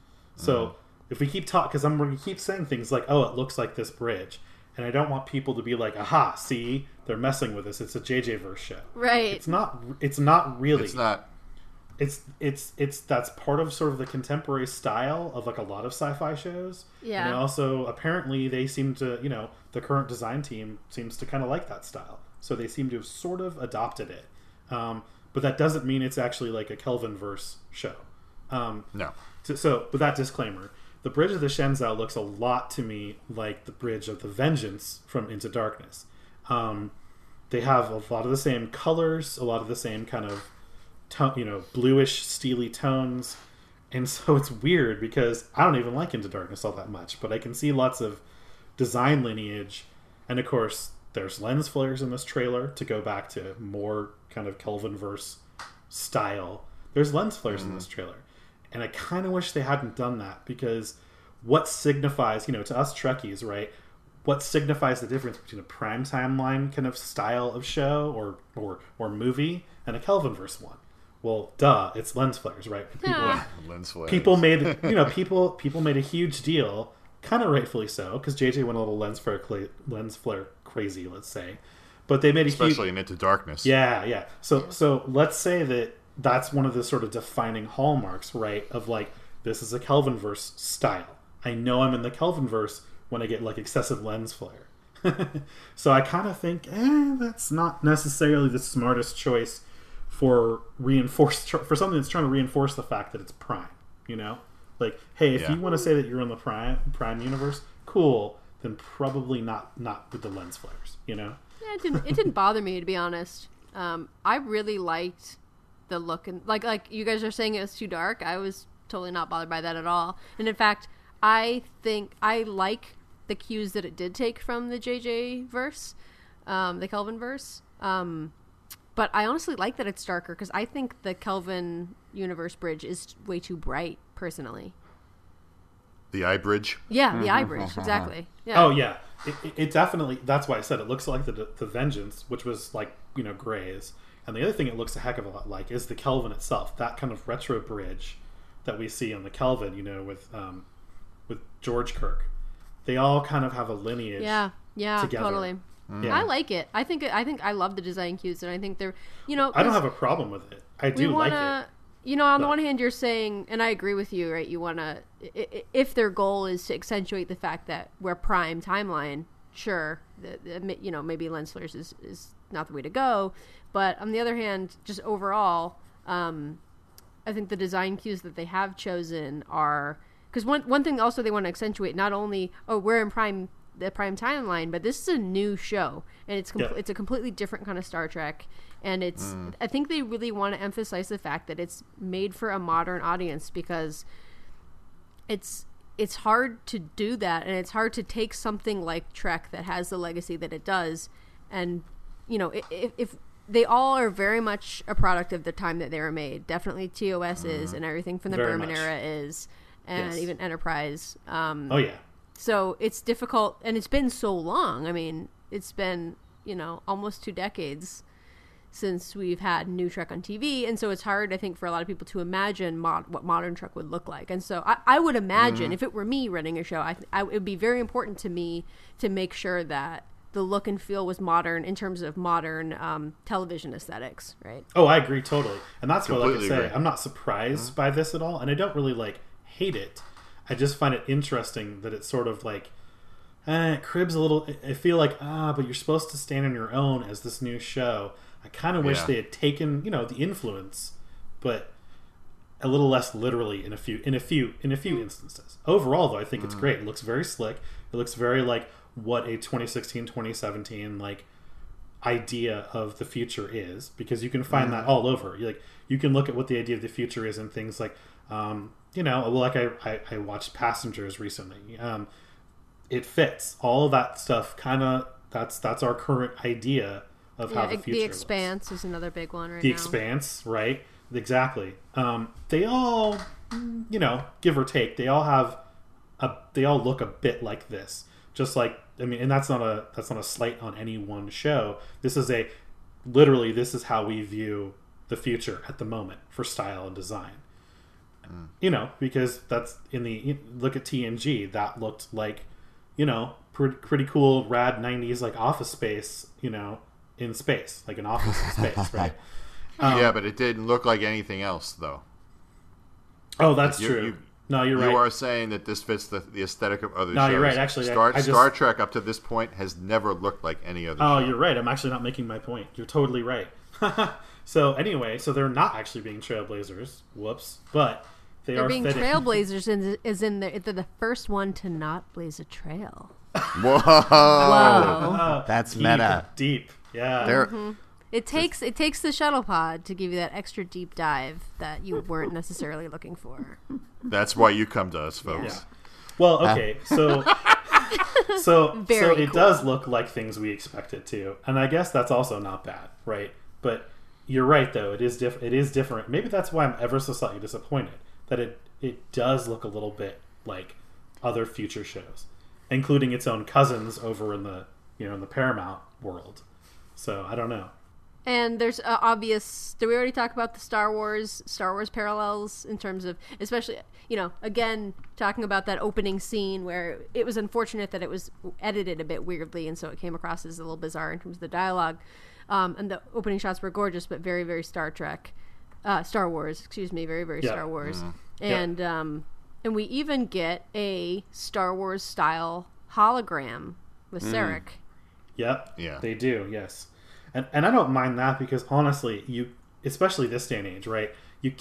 So if we keep talking, because I'm going to keep saying things like, "Oh, it looks like this bridge," and I don't want people to be like, "Aha, see, they're messing with us. It's a JJ verse show." Right. It's not. It's not really. It's not. It's that's part of sort of the contemporary style of like a lot of sci-fi shows. Yeah. And also, apparently, they seem to, the current design team seems to kind of like that style, so they seem to have sort of adopted it. But that doesn't mean it's actually like a Kelvinverse show. No. So, with that disclaimer, the Bridge of the Shenzhou looks a lot to me like the Bridge of the Vengeance from Into Darkness. They have a lot of the same colors, a lot of the same kind of bluish, steely tones. And so it's weird because I don't even like Into Darkness all that much, but I can see lots of design lineage. And of course, there's lens flares in this trailer to go back to more kind of Kelvinverse style. There's lens flares in this trailer. And I kind of wish they hadn't done that because what signifies, to us Trekkies, right? What signifies the difference between a prime timeline kind of style of show or movie and a Kelvinverse one? Well, duh, it's lens flares, right? Lens flares. People made people made a huge deal, kind of rightfully so, because JJ went a little lens flare crazy, let's say. But they made a huge, especially in Into Darkness. yeah. So let's say that that's one of the sort of defining hallmarks, right? Of like, this is a Kelvinverse style. I know I'm in the Kelvinverse when I get like excessive lens flare. So I kind of think, that's not necessarily the smartest choice for something that's trying to reinforce the fact that it's Prime. You know, like, hey, if you want to say that you're in the Prime universe, cool. Then probably not with the lens flares. You know. Yeah, it didn't bother me, to be honest. I really liked the look, and like you guys are saying it was too dark. I was totally not bothered by that at all. And in fact, I think I like the cues that it did take from the JJ verse, the Kelvin verse. But I honestly like that it's darker because I think the Kelvin universe bridge is way too bright, personally. The eye bridge. Yeah, the eye bridge, exactly. Yeah. Oh yeah, it definitely. That's why I said it looks like the Vengeance, which was like grays. And the other thing it looks a heck of a lot like is the Kelvin itself. That kind of retro bridge that we see on the Kelvin, with George Kirk. They all kind of have a lineage. Yeah, together. Totally. Yeah. I like it. I think I love the design cues, and I think they're I don't have a problem with it. I do like it. On the one hand, you're saying, and I agree with you, right? You want to, if their goal is to accentuate the fact that we're Prime timeline, sure, maybe lens flares is not the way to go. But on the other hand, just overall, I think the design cues that they have chosen are, because one thing also they want to accentuate, not only, we're in the Prime timeline, but this is a new show, and it's a completely different kind of Star Trek, and it's I think they really want to emphasize the fact that it's made for a modern audience, because it's hard to do that, and it's hard to take something like Trek that has the legacy that it does, and if they all are very much a product of the time that they were made. Definitely TOS is, and everything from the Very Berman much. era is, and even Enterprise. Oh yeah. So it's difficult, and it's been so long. I mean, it's been, almost 2 decades since we've had new Trek on TV, and so it's hard, I think, for a lot of people to imagine what modern Trek would look like. And so I would imagine, if it were me running a show, it would be very important to me to make sure that the look and feel was modern in terms of modern television aesthetics, right? Oh, I agree totally. And that's what, like I Completely say, agree. I'm not surprised by this at all, and I don't really, hate it. I just find it interesting that it's sort of it cribs a little. I feel like, but you're supposed to stand on your own as this new show. I kind of wish they had taken, the influence, but a little less literally in a few instances. Overall, though, I think it's great. It looks very slick. It looks very like what a 2016, 2017 idea of the future is, because you can find that all over. You can look at what the idea of the future is in things like, I watched Passengers recently. It fits all of that stuff. Kind of that's our current idea of how the future. The Expanse is another big one right now. The now. Expanse, right? Exactly. They all, give or take, they all look a bit like this. Just like, and that's not a slight on any one show. This is how we view the future at the moment for style and design. Because that's look at TNG, that looked like, pretty cool, rad 90s, Office Space, in space, like an office in space, right? Yeah, but it didn't look like anything else, though. Oh, that's true. No, you're right. You are saying that this fits the aesthetic of other shows. No, you're right. Actually, Star Trek up to this point has never looked like any other show. Oh, you're right. I'm actually not making my point. You're totally right. So anyway, they're not actually being trailblazers. Whoops. But they're are being fitting. trailblazers they're the first one to not blaze a trail. Whoa. Whoa. That's meta. Deep. Yeah. It takes the shuttle pod to give you that extra deep dive that you weren't necessarily looking for. That's why you come to us, folks. Yeah. Well, okay, so Very it cool. does look like things we expect it to, and I guess that's also not bad, right? But you're right, though. It is different. Maybe that's why I'm ever so slightly disappointed that it does look a little bit like other future shows, including its own cousins over in the in the Paramount world. So I don't know. And there's obvious. Did we already talk about the Star Wars parallels in terms of, especially, again, talking about that opening scene where it was unfortunate that it was edited a bit weirdly, and so it came across as a little bizarre in terms of the dialogue. And the opening shots were gorgeous, but very, very Star Wars, very, very Yeah. Star Wars. Mm. And And we even get a Star Wars style hologram with Sarek. Yep. Yeah. They do, yes. And I don't mind that because honestly, especially this day and age, right? You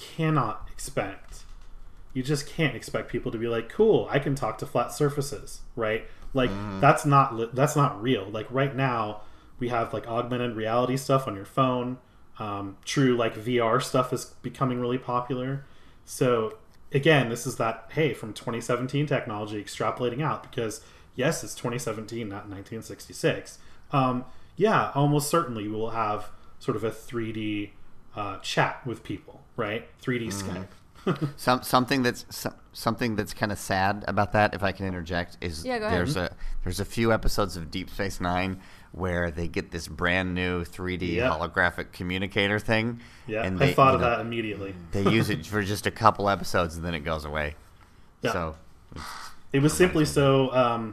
just can't expect people to be like, cool, I can talk to flat surfaces, right? Like that's not real. Like right now we have like augmented reality stuff on your phone. True, like VR stuff is becoming really popular. So again, this is that, hey, from 2017 technology extrapolating out because yes, it's 2017, not 1966. Yeah, almost certainly we will have sort of a 3D chat with people, right? 3D Skype. Something that's kind of sad about that, if I can interject, is Yeah, go ahead. there's a few episodes of Deep Space Nine where they get this brand new 3D Yep. holographic communicator thing. Yeah, and I thought of that immediately. They use it for just a couple episodes and then it goes away. Yeah. So It was simply so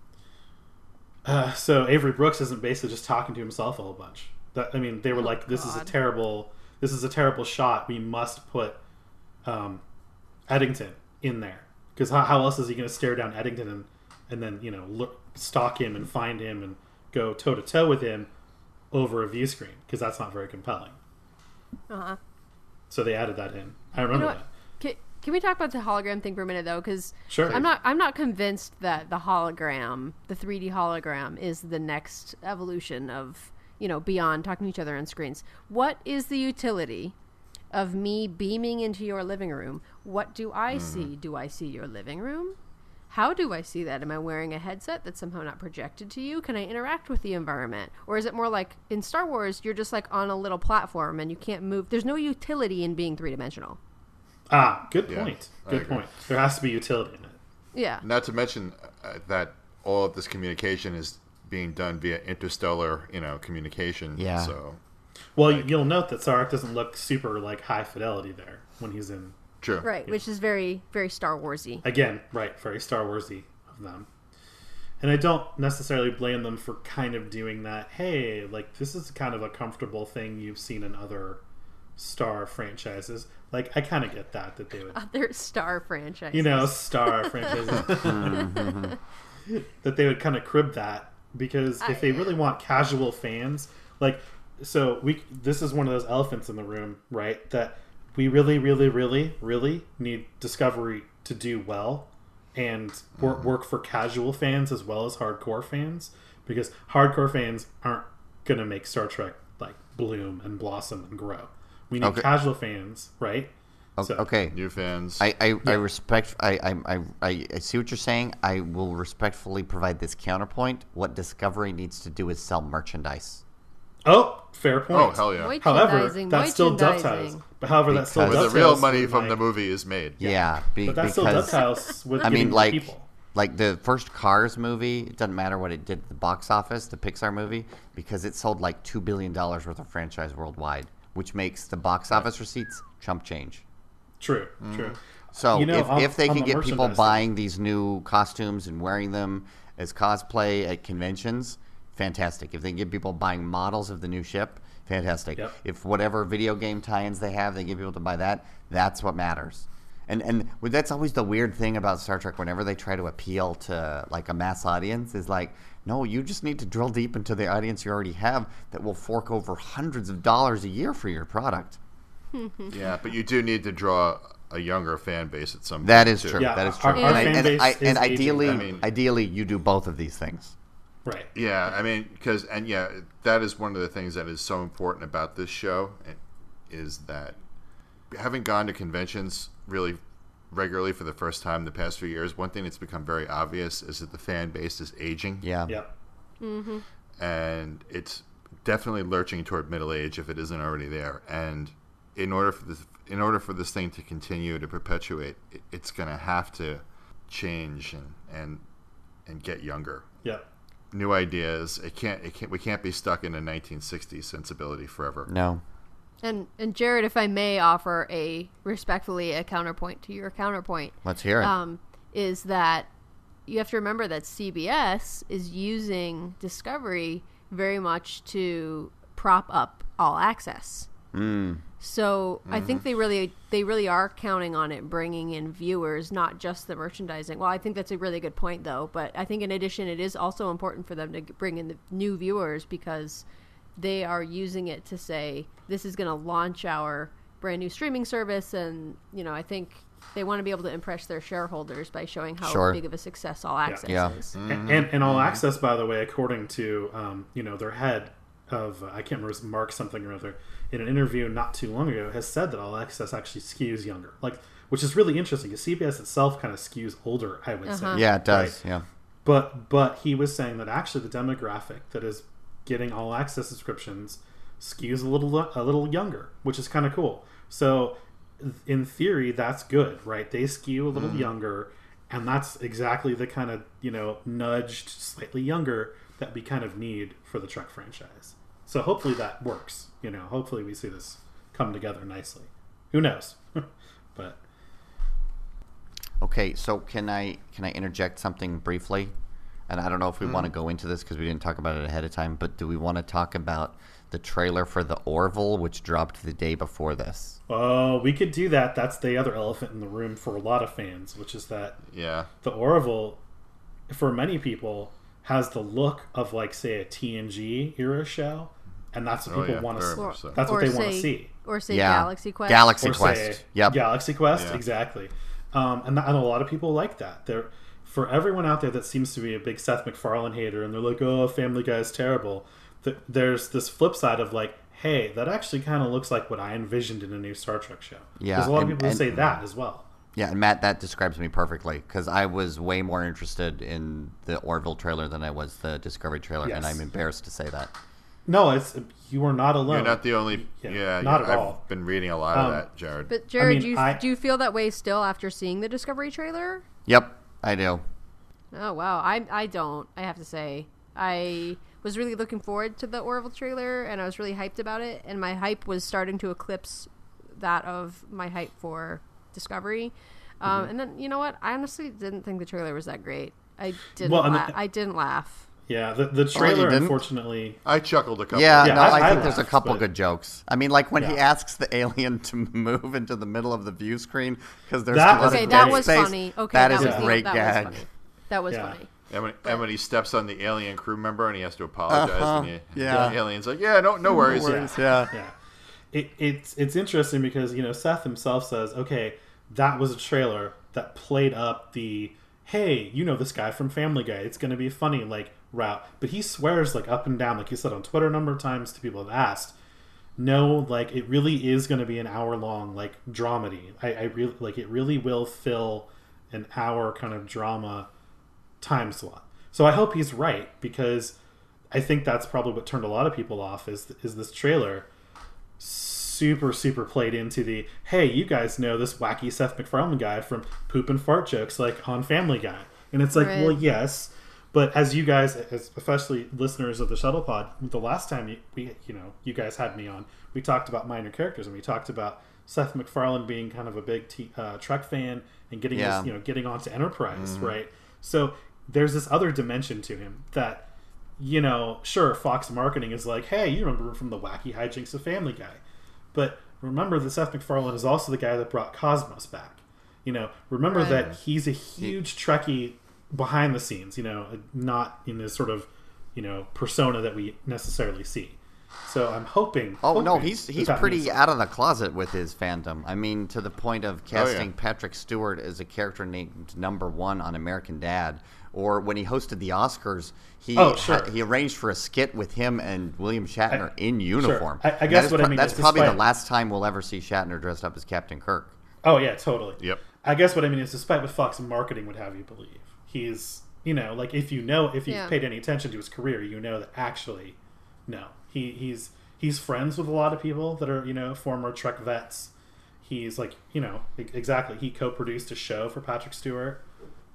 Avery Brooks isn't basically just talking to himself a whole bunch. They were like, this is a God. terrible shot. We must put Eddington in there because how else is he going to stare down Eddington and then stalk him and find him and go toe to toe with him over a view screen because that's not very compelling. Uh-huh. So they added that in. I remember You know that. Can we talk about the hologram thing for a minute though? Because Sure. I'm not convinced that the 3D hologram, is the next evolution of beyond talking to each other on screens. What is the utility of me beaming into your living room? What do I see? Do I see your living room? How do I see that? Am I wearing a headset that's somehow not projected to you? Can I interact with the environment? Or is it more like in Star Wars, you're just like on a little platform and you can't move? There's no utility in being three-dimensional. Good Yeah, point. I Good agree. point. There has to be utility in it. Yeah. Not to mention that all of this communication is being done via interstellar, communication. Yeah. So Well, you'll note that Sarek doesn't look super like high fidelity there when he's in. true. Right, which is very, very Star Warsy. Again, right, very Star Warsy of them. And I don't necessarily blame them for kind of doing that. Hey, like this is kind of a comfortable thing you've seen in other Star franchises. Like I kind of get that they would, Other Star franchises. Star franchises, that they would kind of crib that because if they really want casual fans, like this is one of those elephants in the room, right? That we really, really, really, really need Discovery to do well and work for casual fans as well as hardcore fans because hardcore fans aren't going to make Star Trek like bloom and blossom and grow. We need casual fans, right? So- okay. New fans. I respect. I see what you're saying. I will respectfully provide this counterpoint. What Discovery needs to do is sell merchandise. Oh, fair point. Oh, hell yeah. However, Merchandising, that still dovetails. merchandising. But however, that still Because- Where dovetails. the real money with, from the like- movie is made. Yeah, But that still because dovetails with I mean, getting like people. like the first Cars movie. It doesn't matter what it did at the box office, the Pixar movie, because it sold like $2 billion worth of franchise worldwide, which makes the box office receipts chump change. True. So if they on can the get people merchandise buying these new costumes and wearing them as cosplay at conventions, fantastic. If they can get people buying models of the new ship, fantastic. Yep. If whatever video game tie-ins they have, they get people to buy that, that's what matters. And that's always the weird thing about Star Trek whenever they try to appeal to like a mass audience is like, no, you just need to drill deep into the audience you already have that will fork over hundreds of dollars a year for your product. Yeah, but you do need to draw a younger fan base at some That point, is too. true. Yeah, That is true. our fan base is and aging. ideally, I mean- ideally, you do both of these things. Right. Yeah, I mean, that is one of the things that is so important about this show, is that having gone to conventions really regularly for the first time the past few years, one thing that's become very obvious is that the fan base is aging. Yeah. Yep. And it's definitely lurching toward middle age if it isn't already there. And in order for this thing to continue to perpetuate, it's going to have to change and get younger. Yep. New ideas. We can't be stuck in a 1960s sensibility forever. No. And Jared, if I may offer respectfully a counterpoint to your counterpoint, Let's hear it. is that you have to remember that CBS is using Discovery very much to prop up All Access. So I think they really are counting on it bringing in viewers, not just the merchandising. Well, I think that's a really good point, though. But I think in addition, it is also important for them to bring in the new viewers because they are using it to say this is going to launch our brand new streaming service, and I think they want to be able to impress their shareholders by showing how big of a success All Access is. And All Access, by the way, according to their head of I can't remember, Mark something or other, in an interview not too long ago, has said that All Access actually skews younger, which is really interesting because CBS itself kind of skews older, I would say. Yeah, it does. Right? Yeah, but he was saying that actually the demographic that is getting All Access subscriptions skews a little younger, which is kind of cool. So in theory, that's good, right? They skew a little younger, and that's exactly the kind of nudged slightly younger that we kind of need for the Trek franchise. So hopefully that works. Hopefully we see this come together nicely. Who knows? But okay. So can I interject something briefly? And I don't know if we want to go into this because we didn't talk about it ahead of time. But do we want to talk about the trailer for the Orville, which dropped the day before this? Oh, we could do that. That's the other elephant in the room for a lot of fans, which is that the Orville, for many people, has the look of say a TNG era show, and that's what people want to see. So. That's what they want to see. Or say Galaxy Quest. Galaxy Or Quest. say Yep. Galaxy Quest, exactly. And a lot of people like that. For everyone out there that seems to be a big Seth MacFarlane hater, and they're like, "Oh, Family Guy is terrible." There's this flip side of hey, that actually kind of looks like what I envisioned in a new Star Trek show. Yeah, there's a lot of people who say that as well. Yeah, and Matt, that describes me perfectly because I was way more interested in the Orville trailer than I was the Discovery trailer, and I'm embarrassed to say that. No, you are not alone. You're not the only. Not at all. I've been reading a lot of that, Jared. But Jared, do you feel that way still after seeing the Discovery trailer? Yep, I do. Oh wow, I don't. I have to say, I was really looking forward to the Orville trailer, and I was really hyped about it. And my hype was starting to eclipse that of my hype for Discovery. And then you know what? I honestly didn't think the trailer was that great. I didn't. I didn't laugh. Yeah, the trailer, unfortunately, I chuckled a couple. Yeah, of no, I think laughed, there's a couple good jokes. I mean, when he Yeah. asks the alien to move into the middle of the view screen because there's That too was much Okay, dead that was space. funny. Okay, that that is was a great that gag. Was funny. That was Yeah. funny. And when he steps on the alien crew member and he has to apologize, and the Yeah. alien's like, "Yeah, no worries." Yeah. Yeah. It's interesting because Seth himself says, okay, that was a trailer that played up the hey, this guy from Family Guy, it's going to be funny route, but he swears up and down, like he said on Twitter a number of times to people have asked, no, it really is going to be an hour long dramedy. I really it really will fill an hour kind of drama time slot. So I hope he's right, because I think that's probably what turned a lot of people off is this trailer super played into the hey, you guys know this wacky Seth MacFarlane guy from poop and fart jokes on Family Guy, and it's Right. well, yes, but as you guys, especially listeners of the Shuttle Pod, the last time you guys had me on, we talked about minor characters, and we talked about Seth MacFarlane being kind of a big Trek fan and getting getting onto Enterprise, right? So there's this other dimension to him that sure, Fox marketing is hey, you remember from the wacky hijinks of Family Guy. But remember that Seth MacFarlane is also the guy that brought Cosmos back. Remember Right. that he's a huge Trekkie behind the scenes, not in this sort of, persona that we necessarily see. So I'm hoping. No, he's that pretty means out of the closet with his fandom. I mean, to the point of casting yeah. Patrick Stewart as a character named Number One on American Dad, or when he hosted the Oscars, he arranged for a skit with him and William Shatner in uniform. Sure. I guess what I mean that's is probably the despite- last time we'll ever see Shatner dressed up as Captain Kirk. Oh yeah, totally. Yep. I guess what I mean is, despite what Fox marketing would have you believe, he's if you've Yeah. paid any attention to his career, that actually, no, he's friends with a lot of people that are former Trek vets. He's exactly. He co-produced a show for Patrick Stewart,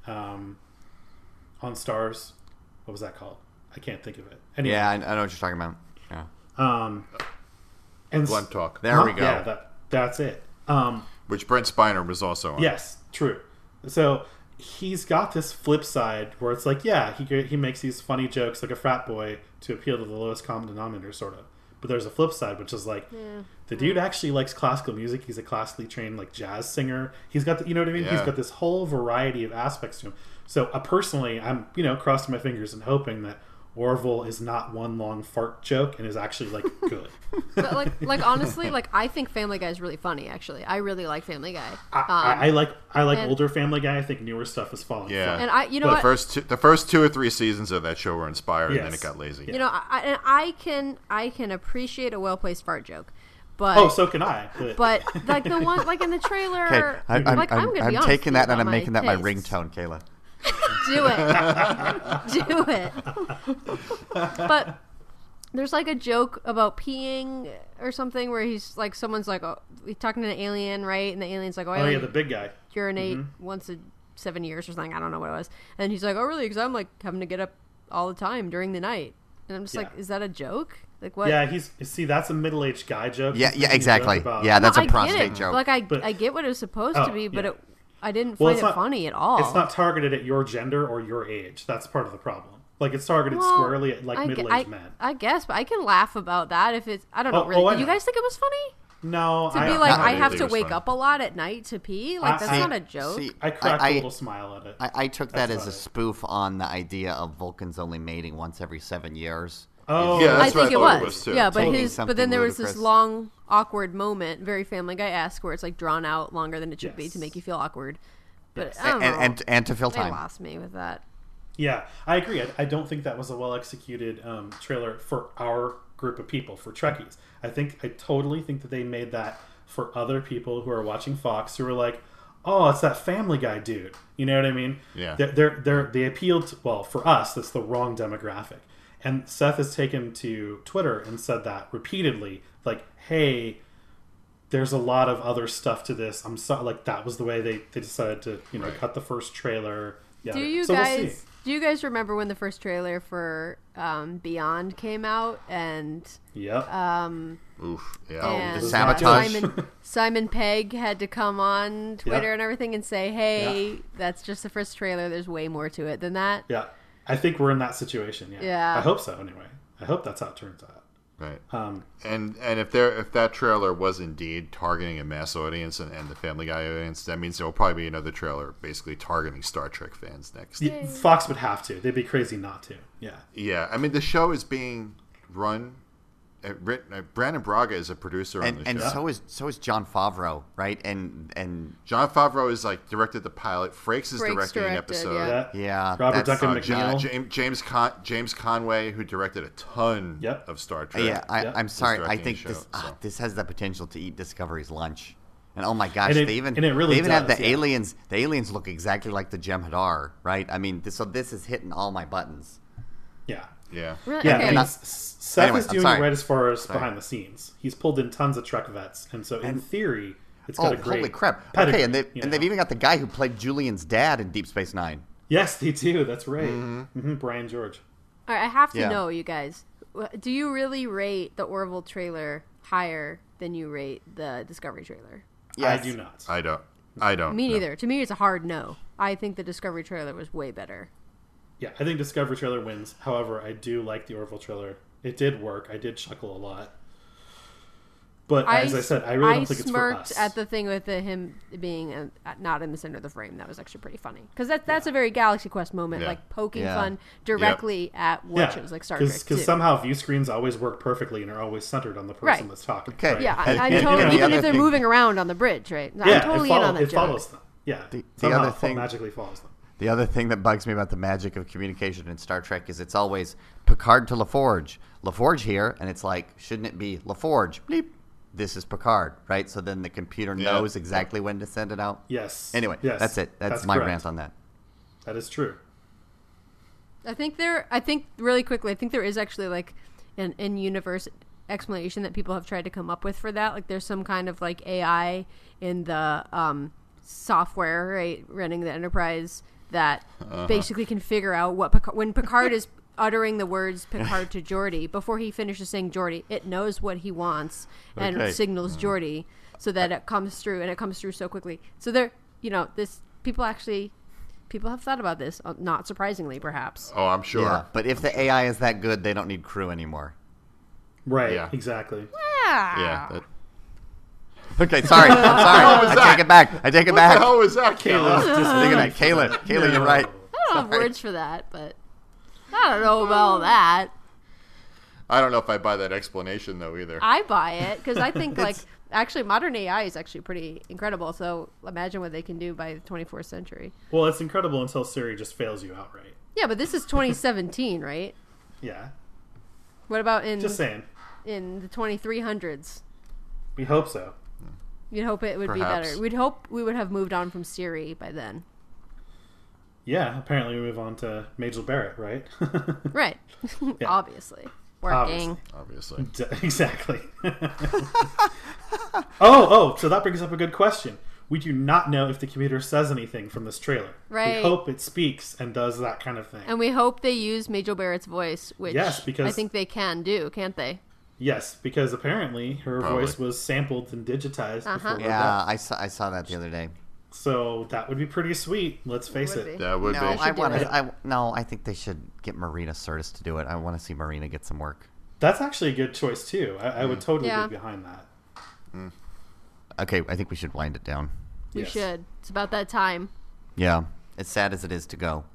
on Stars. What was that called? I can't think of it. Anyway, Yeah, I know what you're talking about. Yeah. and Blunt Talk, There we go. Yeah, that's it. which Brent Spiner was also on. Yes, true. So he's got this flip side where it's he makes these funny jokes like a frat boy to appeal to the lowest common denominator, sort of. But there's a flip side, which is like the dude actually likes classical music. He's a classically trained like jazz singer. He's got the, you know what I mean? Yeah. He's got this whole variety of aspects to him. So personally, I'm crossing my fingers and hoping that Orville is not one long fart joke and is actually like good. But like honestly, like I think Family Guy is really funny. Actually, I really like Family Guy. I like and- older Family Guy. I think newer stuff is falling Yeah. flat. And I, you know The what? first 2 or 3 seasons of that show were inspired, and then Yes. it got lazy. You know, I can appreciate a well placed fart joke, but Oh, so can I. but like the one like in the trailer, Okay, I'm like I'm gonna be honest taking that with and you I'm about making that my tastes. ringtone, Kayla. Do it. But there's like a joke about peeing or something where he's like, someone's like, oh, he's talking to an alien, right? And the alien's like, oh, Oh I yeah, only the big guy. urinate once a 7 years or something. I don't know what it was. And he's like, oh, really? Because I'm like having to get up all the time during the night. And I'm just like, Yeah. is that a joke? Like what? Yeah, that's a middle-aged guy joke. Yeah, He's yeah, making a exactly. joke about- Yeah, that's No, a I get prostate it. joke. Like But- I get what it was supposed to be, but yeah. I didn't Well, find it's it not- funny at all. It's not targeted at your gender or your age. That's part of the problem. Like it's targeted Well, squarely at like I gue- middle-aged men. I guess, but I can laugh about that if it's. I don't know. Oh, Really, oh, I did you know. guys think it was funny No, to I be like not I have really. to It was wake fun. up a lot at night to pee? Like that's I- not a joke. See, I cracked I- a little smile at it. I took that That's as a about it. spoof on the idea of Vulcans only mating once every 7 years. Oh, Yeah, I that's what think it thought was. too. Yeah, but Taking his. But something then there was this ludicrous. long, awkward moment, very Family Guy-esque, where it's like drawn out longer than it should be Yes. to make you feel awkward. But Yes. I don't know. And to fill They time. lost me with that. Yeah, I agree. I don't think that was a well executed trailer for our group of people, for Trekkies. I totally think that they made that for other people who are watching Fox who are like, oh, it's that Family Guy dude. You know what I mean? Yeah. They appealed to, well, for us, that's the wrong demographic. And Seth has taken to Twitter and said that repeatedly, like, hey, there's a lot of other stuff to this. I'm sorry, like that was the way they decided to, Right. cut the first trailer. Yeah. Do you So we'll guys? see. Do you guys remember when the first trailer for Beyond came out and Yep. Oof. Yeah. and the sabotage. Simon Pegg had to come on Twitter Yep. and everything and say, "Hey, that's just the first trailer. There's way more to it than that." Yeah, I think we're in that situation. Yeah, Yeah. I hope so. Anyway, I hope that's how it turns out. Right. Um, And if that trailer was indeed targeting a mass audience and the Family Guy audience, that means there will probably be another trailer basically targeting Star Trek fans next. yeah, Fox would have to. They'd be crazy not to. Yeah, Yeah, I mean the show is being run. Brandon Braga is a producer on the And show. so is John Favreau, right? And John Favreau is like directed the pilot. Frakes is Frakes directing an directed, episode. yeah. yeah, Robert that's- Duncan Ja- McNeil. James Conway, who directed a ton Yep. of Star Trek. Yeah, Yeah. I'm sorry. I directing think the this show, so. this has the potential to eat Discovery's lunch. And oh my gosh, And it- they even and it really they even have does, the yeah. aliens. The aliens look exactly like the Jem'Hadar, right? I mean, so this is hitting all my buttons. Yeah, Yeah. Really? yeah. Okay. And not- Seth Anyway, is I'm doing sorry. it right as far as Sorry. behind the scenes. He's pulled in tons of Trek vets, and so in theory, it's got Oh, a great holy crap! pedigree, Okay, and you they've know. even got the guy who played Julian's dad in Deep Space Nine. Yes, they do. That's right. Brian George. All right, I have to Yeah. know, you guys. Do you really rate the Orville trailer higher than you rate the Discovery trailer? Yes. I do not. I don't. Me no. neither. To me, it's a hard no. I think the Discovery trailer was way better. Yeah, I think Discovery trailer wins. However, I do like the Orville trailer. It did work. I did chuckle a lot. But as I said, I really don't think it's for smirked us. at the thing with him being not in the center of the frame. That was actually pretty funny because that's a very Galaxy Quest moment, Yeah. like poking Yeah. fun directly at what shows like Star Trek. Because too. somehow view screens always work perfectly and are always centered on the person Right. that's talking. Okay. right? yeah, And- I'm and- totally and the even other if they're thing- moving around on the bridge, right? Yeah, I'm totally in on that it joke. follows them. Yeah, The somehow other it thing- magically follows them. The other thing that bugs me about the magic of communication in Star Trek is it's always Picard to LaForge. LaForge here, and it's like, shouldn't it be LaForge? Bleep. This is Picard, right? So then the computer Yeah. knows exactly when to send it out. Yes. Anyway, Yes. that's it. That's my correct. rant on that. That is true. I think really quickly, I think there is actually like an in-universe explanation that people have tried to come up with for that. Like there's some kind of like AI in the software, right, running the Enterprise that basically can figure out what when Picard is uttering the words Picard to Geordi, before he finishes saying Geordi, it knows what he wants and Okay. signals Geordi so that it comes through, and it comes through so quickly. So there, this people have thought about this, not surprisingly, perhaps. Oh, I'm sure. Yeah, but if the AI is that good, they don't need crew anymore. Right. Yeah. Exactly. Yeah. That, Okay, sorry. I'm sorry. I take it back. I take it what back. the hell was that, Kayla? Kayla? Take it back. Kayla, you're right. I don't have words for that, but I don't know about that. I don't know if I buy that explanation though either. I buy it because I think like actually modern AI is actually pretty incredible. So imagine what they can do by the 24th century. Well, it's incredible until Siri just fails you outright. Yeah, but this is 2017, right? Yeah. What about in Just saying. in the 2300s? We hope so. You'd hope it would Perhaps. be better. We'd hope we would have moved on from Siri by then. Yeah. Apparently, we move on to Majel Barrett, right? Right. Yeah. Obviously. Working. Obviously. Exactly. oh, so that brings up a good question. We do not know if the computer says anything from this trailer. Right. We hope it speaks and does that kind of thing. And we hope they use Majel Barrett's voice, which Yes, because- I think they can do, can't they? Yes, because apparently her Probably. voice was sampled and digitized before her Yeah, death. I saw that the other day. So that would be pretty sweet. Let's face would it. be. That would No, be. I do want it. to. I think they should get Marina Sirtis to do it. I want to see Marina get some work. That's actually a good choice too. I would totally Yeah. be behind that. Okay, I think we should wind it down. We Yes. should. It's about that time. Yeah, as sad as it is to go.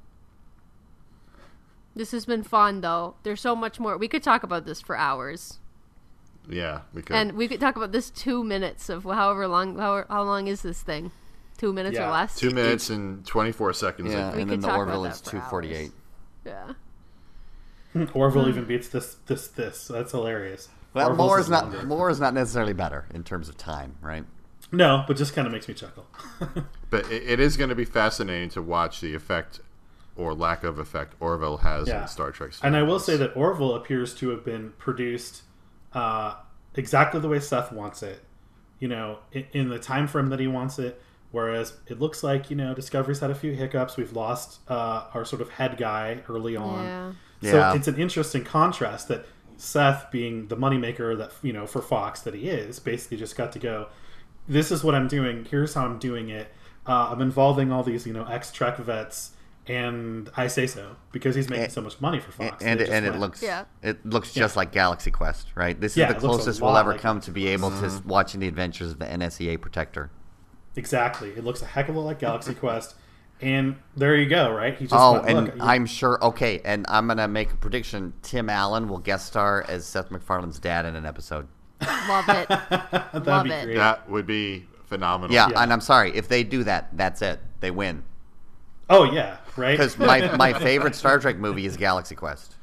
This has been fun, though. There's so much more. We could talk about this for hours. Yeah, we could. And we could talk about this 2 minutes of however long. How long is this thing? 2 minutes Yeah. or less? 2 minutes and 24 seconds. I Yeah, think. and could then the talk Orville about is that for 2:48. Yeah. Orville even beats this. That's hilarious. Well, Orville's more is is not necessarily better in terms of time, right? No, but just kind of makes me chuckle. But it is going to be fascinating to watch the effect or lack of effect Orville has Yeah. in Star Trek. And I will series. say that Orville appears to have been produced exactly the way Seth wants it. You know, in the time frame that he wants it. Whereas it looks like, you know, Discovery's had a few hiccups. We've lost our sort of head guy early on. Yeah. So Yeah. it's an interesting contrast that Seth, being the moneymaker that, you know, for Fox that he is, basically just got to go, this is what I'm doing. Here's how I'm doing it. I'm involving all these, you know, ex-Trek vets, and I say so because he's making so much money for Fox. And They just it went- looks Yeah. it looks just like Galaxy Quest, right? This Yeah, is it the looks a closest lot we'll ever like come to be able to Mm-hmm. watching the adventures of the NSEA Protector. Exactly. It looks a heck of a lot like Galaxy Quest. And there you go, right? He just Oh, went, and look, I'm sure. Okay, and I'm gonna make a prediction. Tim Allen will guest star as Seth MacFarlane's dad in an episode. Love it. that'd love be it. great. that would be phenomenal. Yeah, Yeah. and I'm sorry if they do that. That's it. They win. Oh yeah, right. Because my favorite Star Trek movie is Galaxy Quest.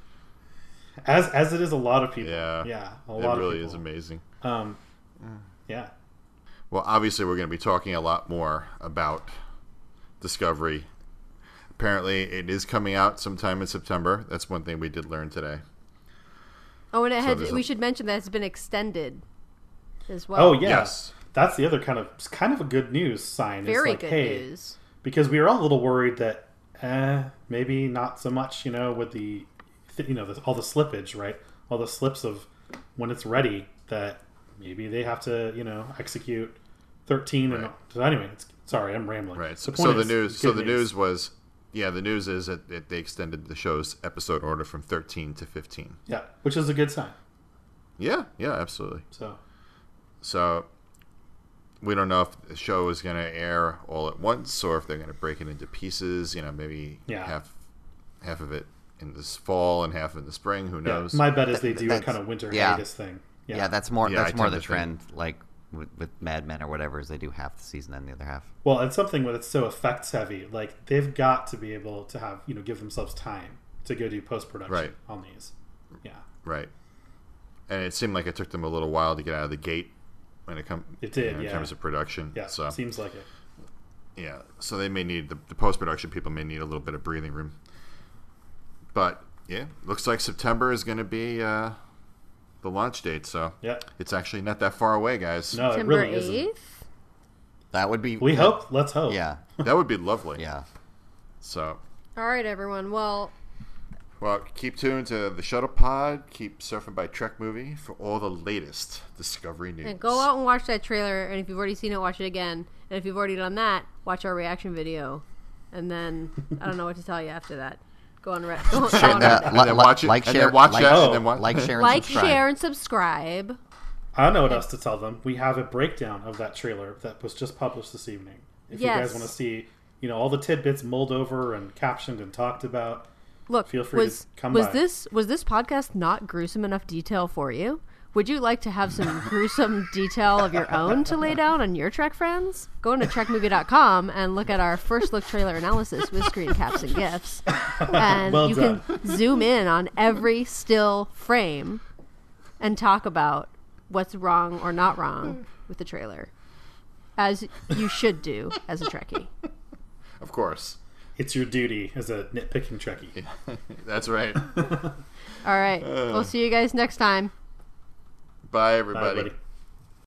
as it is a lot of people. Yeah. Yeah, a It lot really of is people. amazing. Yeah. Well, obviously, we're going to be talking a lot more about Discovery. Apparently, it is coming out sometime in September. That's one thing we did learn today. Oh, and there's we a- should mention that it's been extended as well. Oh yeah. Yes. That's the other kind of a good news sign. Very it's like, good hey, news. because we were all a little worried that maybe not so much, you know, with the all the slippage, right? All the slips of when it's ready, that maybe they have to, you know, execute 13 and Right. so anyway, sorry, I'm rambling. Right. The So point the is, news. it's So good the news was, the news is that they extended the show's episode order from 13 to 15. Yeah, which is a good sign. Yeah. Yeah. Absolutely. So We don't know if the show is going to air all at once or if they're going to break it into pieces. You know, maybe Yeah. half of it in this fall and half in the spring. Who yeah, knows? my bet is they do a That's- kind of winter yeah. hiatus thing. Yeah, that's more. Yeah, I That's more tend the to think- trend. Like with Mad Men or whatever, is they do half the season and the other half. Well, it's something when it's so effects heavy. Like they've got to be able to have, you know, give themselves time to go do post production Right. on these. Yeah, Right. And it seemed like it took them a little while to get out of the gate when it comes. It did, in yeah. terms of production. yeah, So seems like it. yeah, so they may need the post production people may need a little bit of breathing room. But yeah, looks like September is going to be the launch date. So Yeah, it's actually not that far away, guys. no, it September really isn't. 8th? That would be. We hope. Let's hope. Yeah, That would be lovely. yeah. So. All right, everyone. Well, Keep tuned to the Shuttle Pod. Keep surfing by Trek Movie for all the latest Discovery news. and go out and watch that trailer. And if you've already seen it, watch it again. And if you've already done that, watch our reaction video. And then I don't know what to tell you after that. Go on, Share, go on And then watch it. like, and share, then watch like, it. oh, And then watch. like, share, and like, subscribe. share, and subscribe. I don't know what else to tell them. We have a breakdown of that trailer that was just published this evening. If you guys Yes. want to see, all the tidbits mulled over and captioned and talked about, Look, feel free to come was by. this podcast not gruesome enough detail for you? Would you like to have some gruesome detail of your own to lay down on your Trek friends? Go into TrekMovie.com and look at our first look trailer analysis with screen caps and GIFs. And Well you done. can zoom in on every still frame and talk about what's wrong or not wrong with the trailer. As you should do as a Trekkie. Of course. It's your duty as a nitpicking Trekkie. That's right. All right. We'll see you guys next time. Bye, Bye, everybody. everybody.